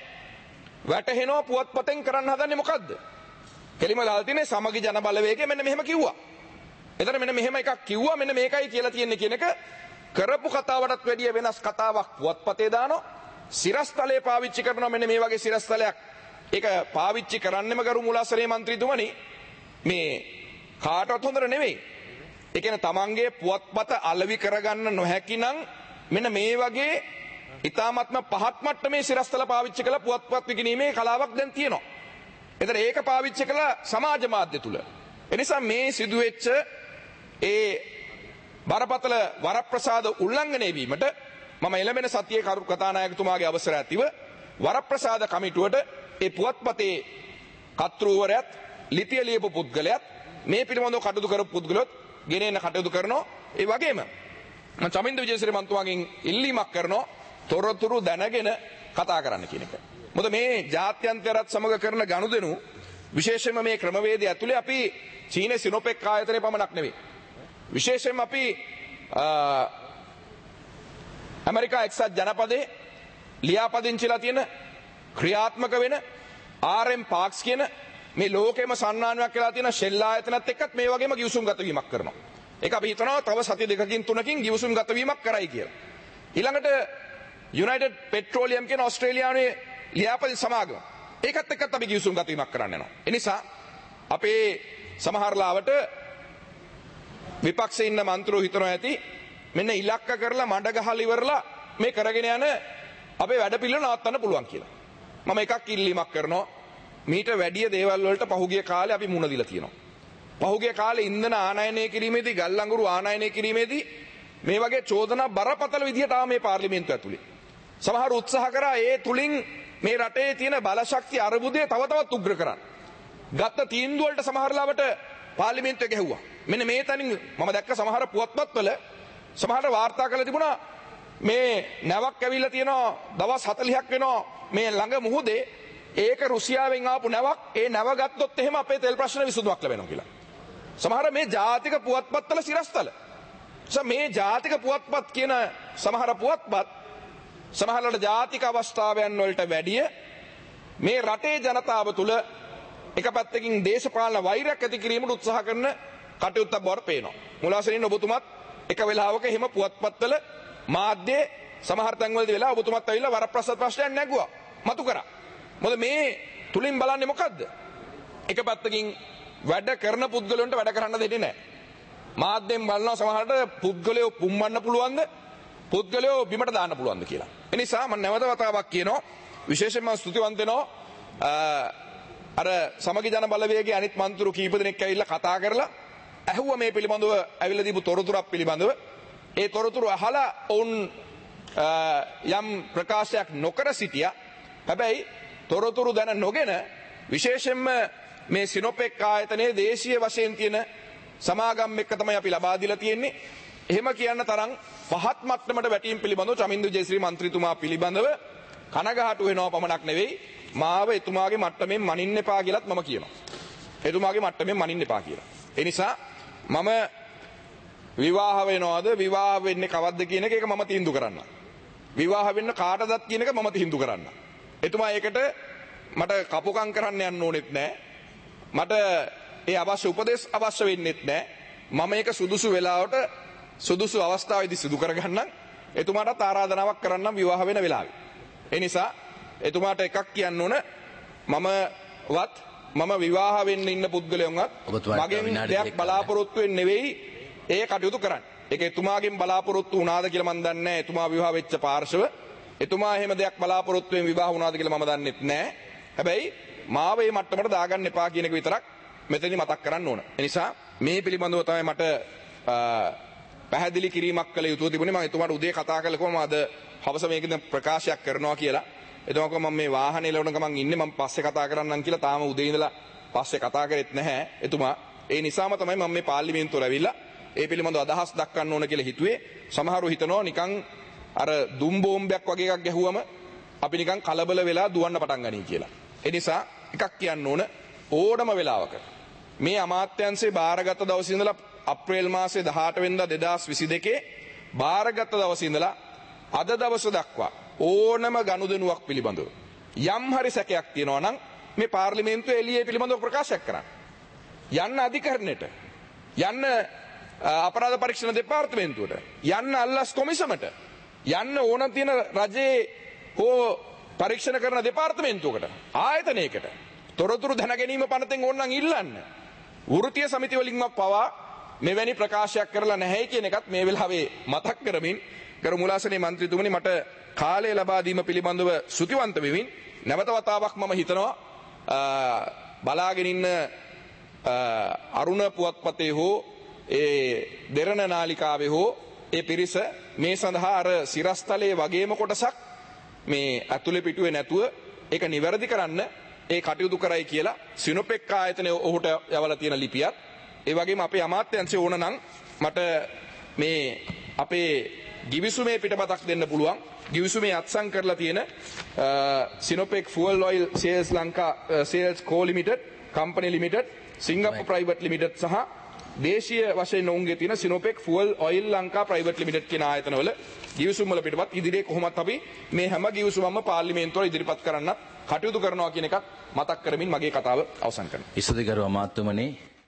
වැටහෙනවා පුවත්පතෙන් කරන්න හදන්නේ මොකද්ද? කෙලිම දාලා තියෙන්නේ සමගි ජන බලවේගය මෙන්න මෙහෙම කිව්වා. එතන මෙන්න මෙහෙම එකක් කිව්වා මෙන්න මේකයි කියලා තියෙන්නේ කියන එක කරපු කතාවටත් වැඩිය වෙනස් කතාවක් පුවත්පතේ දානවා. සිරස්තලේ පාවිච්චි කරනවා මෙන්න මේ වගේ සිරස්තලයක්. ඒක පාවිච්චි කරන්නෙම ගරු මුලාසරේ മന്ത്രിතුමනි මේ කාටවත් හොඳට නෙවෙයි. ඒ කියන්නේ තමන්ගේ පුවත්පත අලෙවි කරගන්න නොහැකි නම් මෙන්න මේ වගේ ඉතාමත්ම පහත් මට්ටමේ සිරස්තල පාවිච්චි කළ පුවත්පත් විකිණීමේ කලාවක් දැන් තියෙනවා. එතන ඒක පාවිච්චි කළ සමාජ මාධ්‍ය තුල. එනිසා මේ සිදුවෙච්ච ඒ බරපතල වරප්‍රසාද උල්ලංඝනය වීමට මම එළඹෙන සතියේ කරු කතානායකතුමාගේ අවසර ඇතිව වරප්‍රසාද කමිටුවට ඒ පුවත්පතේ කර්තෘවරයාත් ලිපිය ලියපු පුද්ගලයාත් මේ පිළිබඳව කටයුතු කරපු පුද්ගලයොත් ගෙනෙන්න කටයුතු කරනවා. ඒ වගේම මම චමින්ද විජේසිරි මන්තුමාගෙන් ඉල්ලීමක් කරනවා තොරතුරු දැනගෙන කතා කරන්න කියන එක. මොකද මේ ජාත්‍යන්තරත් සමග කරන ගනුදෙනු විශේෂයෙන්ම මේ ක්‍රමවේදය ඇතුලේ අපි චීන සිනොපෙක් ආයතනයේ පමණක් නෙවෙයි. විශේෂයෙන්ම අපි ඇමරිකා එක්සත් ජනපදයේ ලියාපදිංචිලා තියෙන ක්‍රියාත්මක වෙන ආර් එම් පාක්ස් කියන මේ ලෝකෙම සන්නානයක් කියලා තියෙන ෂෙල් ආයතනත් එක්කත් මේ වගේම ගිවිසුම් ගත වීමක් කරනවා. ඒක අපි හිතනවා තව සති දෙකකින් තුනකින් ගිවිසුම් ගත වීමක් කරයි කියලා. ඊළඟට යුනයිටඩ් පෙට්‍රෝලියම් කියන ඕස්ට්‍රේලියාවේ ලියාපදිංචි සමාගම ඒකත් එක්කත් අපි ගිවිසුම් ගත වීමක් කරන්න යනවා. ඒ නිසා අපේ සමහරලාවට විපක්ෂයේ ඉන්න මන්ත්‍රෝ හිතනවා ඇති මෙන්න ඉලක්ක කරලා මඩ ගහලා ඉවරලා මේ කරගෙන යන අපේ වැඩ පිළිවෙල නවත්තන්න පුළුවන් කියලා. මම එකක් ඉල්ලීමක් කරනවා මීට වැඩි දේවල් වලට පහුගිය කාලේ අපි මුණ දීලා තියෙනවා. පහුගිය කාලේ ඉන්ධන ආනයනය කිරීමේදී ගල් අඟුරු ආනයනය කිරීමේදී මේ වගේ චෝදනා බරපතල විදිහට ආව මේ පාර්ලිමේන්තුව ඇතුලේ. සමහර උත්සාහ කරා ඒ තුලින් මේ රටේ තියෙන බලශක්ති අර්බුදය තව තවත් උග්‍ර කරන්න. ගත්ත තීන්දුව වලට සමහරලාවට පාර්ලිමේන්තුවේ ගැහුවා. මෙන්න මේ තනින් මම දැක්ක සමහර පුවත්පත්වල සමහර වාර්තා කරලා තිබුණා මේ නැවක් ඇවිල්ලා තියෙනවා දවස් හතළිහක් වෙනවා මේ ළඟ මුහුදේ ඒක රුසියාවෙන් ආපු නැවක් ඒ නැව ගත්තොත් එහෙම අපේ තෙල් ප්‍රශ්න විසඳුමක් ලැබෙනවා කියලා. සමහර මේ ජාතික පුවත්පත්වල සිරස්තල. මේ ජාතික පුවත්පත් කියන සමහර පුවත්පත් සමහරවල්ට ජාතික අවස්ථාවයන් වලට වැඩිය මේ රටේ ජනතාව තුළ එක පැත්තකින් දේශපාලන වෛරයක් ඇති කිරීමට උත්සාහ කරන කටයුත්තක් බවට පේනවා. මුලාසරින් ඔබතුමත් එක වෙලාවක එහෙම පුවත්පත්වල මාධ්‍යයේ සමහර තැන්වලදී වෙලා ඔබතුමත් ඇවිල්ලා වරප්‍රසාද ප්‍රශ්නයක් නැගුවා. මතු කරා. මොකද මේ තුලින් බලන්නේ මොකද්ද? එක පැත්තකින් වැඩ කරන පුද්ගලයන්ට වැඩ කරන්න දෙන්නේ නැහැ. මාධ්‍යෙන් බලනවා සමහරට පුද්ගලයෝ පුම්මන්න පුළුවන්ද? පුද්ගලයෝ බිමට දාන්න පුළුවන්ද කියලා. ඒ නිසා මම නැවත වතාවක් කියනවා විශේෂයෙන්ම ස්තුතිවන්ත වෙනවා අර සමගි ජන බලවේගයේ අනිත් මන්ත්‍රු කීප දෙනෙක් ඇවිල්ලා කතා කරලා ඇහුවා මේ පිළිබඳව ඇවිල්ලා දීපු තොරතුරක් පිළිබඳව. ඒ තොරතුරු අහලා ඔවුන් යම් ප්‍රකාශයක් නොකර සිටියා. හැබැයි තොරතුරු දැන නොගෙන විශේෂයෙන්ම මේ සිනොපෙක් ආයතනයේ දේශීය වශයෙන් තියෙන සමාගම් එක්ක තමයි අපි ලබා දීලා තියෙන්නේ. එහෙම කියන්න තරම් පහත් මට්ටමට වැටීම් පිළිබඳව චමින්දු ජයශ්‍රී මන්ත්‍රීතුමා පිළිබඳව කනගාටු වෙනවා පමණක් නෙවෙයි මාව එතුමාගේ මට්ටමින් මනින්න එපා කියලාත් මම කියනවා. එතුමාගේ මට්ටමින් මනින්න එපා කියලා. ඒ නිසා මම විවාහ වෙනවද විවාහ වෙන්නේ කවද්ද කියන එක ඒක මම තීන්දුව කරන්න. විවාහ වෙන්න කාටදත් කියන එක මම තීන්දුව කරන්න. එතුමා ඒකට මට කපුකම් කරන්න යන්න ඕනෙත් නැහැ. මට ඒ අවශ්‍ය උපදෙස් අවශ්‍ය වෙන්නෙත් නැහැ. මම ඒක සුදුසු වෙලාවට සුදුසු අවස්ථාවේදී සිදු කරගන්නම්. එතුමාටත් ආරාධනාවක් කරන්නම් විවාහ වෙන වෙලාවේ. ඒ නිසා එතුමාට එකක් කියන්න ඕන මමවත් මම විවාහ වෙන්න ඉන්න පුද්ගලයන්වත් මගෙන් දෙයක් බලාපොරොත්තු වෙන්නේ නෙවෙයි ඒ කටයුතු කරන්නේ. ඒක එතුමාගෙන් බලාපොරොත්තු වුණාද කියලා මම දන්නේ නැහැ. එතුමා විවාහ වෙච්ච පාර්ශව එතුමා එහෙම දෙයක් බලාපොරොත්තු වෙමින් විවාහ වුණාද කියලා මම දන්නෙත් නැහැ. හැබැයි මාව මේ මට්ටමට දාගන්න එපා කියන එක විතරක් මෙතනදි මතක් කරන්න ඕන. ඒ නිසා මේ පිළිබඳව තමයි මට පැහැදිලි කිරීමක් කළ යුතු තිබුණේ. මම එතුමාට උදේ කතා කළා කොහොම අද හවස මේකද ප්‍රකාශයක් කරනවා කියලා. එතුමා කිව්වා මම මේ වාහනේ ලවන ගමන් ඉන්නේ මම පස්සේ කතා කරන්නම් කියලා. තාම උදේ ඉඳලා පස්සේ කතා කරෙත් නැහැ එතුමා. ඒ නිසාම තමයි මම මේ පාර්ලිමේන්තුවට ඇවිල්ලා ඒ පිළිබඳව අදහස් දක්වන්න ඕන කියලා හිතුවේ. සමහරව හිතනවා නිකන් අර දුම් බෝම්බයක් වගේ එකක් ගැහුවම අපි නිකන් කලබල වෙලා දුවන්න පටන් ගනී කියලා. ඒ නිසා එකක් කියන්න ඕන ඕනම වෙලාවක මේ අමාත්‍යංශේ බාරගත් දවසේ ඉඳලා අප්‍රේල් මාසේ දහඅට වෙනිදා දෙදාස් විසි දෙකේ බාරගත් දවසේ ඉඳලා අද දවස දක්වා ඕනම ගනුදෙනුවක් පිළිබඳව යම් හරි සැකයක් තියෙනවා නම් මේ පාර්ලිමේන්තුවේ එළියේ පිළිබඳව ප්‍රකාශයක් කරන්න. යන්න අධිකරණයට යන්න අපරාධ පරීක්ෂණ දෙපාර්තමේන්තුවට යන්න අල්ලස් කොමිසමට යන්න ඕන තියෙන රජයේ හෝ පරීක්ෂණ කරන දෙපාර්තමේන්තුවකට ආයතනයකට තොරතුරු දැන ගැනීම පනතෙන් ඕනනම් ඉල්ලන්න. වෘත්තීය සමිති වලින්ම පවා මෙවැනි ප්‍රකාශයක් කරලා නැහැ කියන එකත් මේ වෙලාවේ මතක් කරමින් ගරු මුලාසනේ මන්ත්‍රීතුමනි මට කාලය ලබා දීම පිළිබඳව සුතිවන්ත වෙමින් නැවත වතාවක් මම හිතනවා බලාගෙන ඉන්න අරුණ පුවත්පතේ හෝ ඒ දෙරණ නාලිකාවේ හෝ ඒ පිරිස මේ සඳහා අර සිරස්තලයේ වගේම කොටසක් මේ ඇතුලේ පිටුවේ නැතුව ඒක නිවැරදි කරන්න ඒ කටයුතු කරයි කියලා සිනොපෙක් ආයතනයේ ඔහුට යවලා තියෙන ලිපියත් ඒ වගේම අපේ අමාත්‍යංශය ඕන නම් මට මේ අපේ ගිවිසුමේ පිටපතක් දෙන්න පුළුවන්. ගිවිසුමේ අත්සන් කරලා තියෙන Sinopec Fuel Oil Sales Lanka Sales Co Limited Company Limited Singapore Private Limited සහ දේශීය වශයෙන් ඔවුන්ගේ තියෙන Sinopec Fuel Oil Lanka Private Limited කියන ආයතනවල ගිවිසුම් වල පිටපත් ඉදිරියේ කොහොමත් අපි මේ හැම ගිවිසුමක්ම පාර්ලිමේන්තුවට ඉදිරිපත් කරන්නත් කටයුතු කරනවා කියන එකත් මතක් කරමින් මගේ කතාව අවසන් කරනවා. ඉස්සදිගරු අමාත්‍යමනි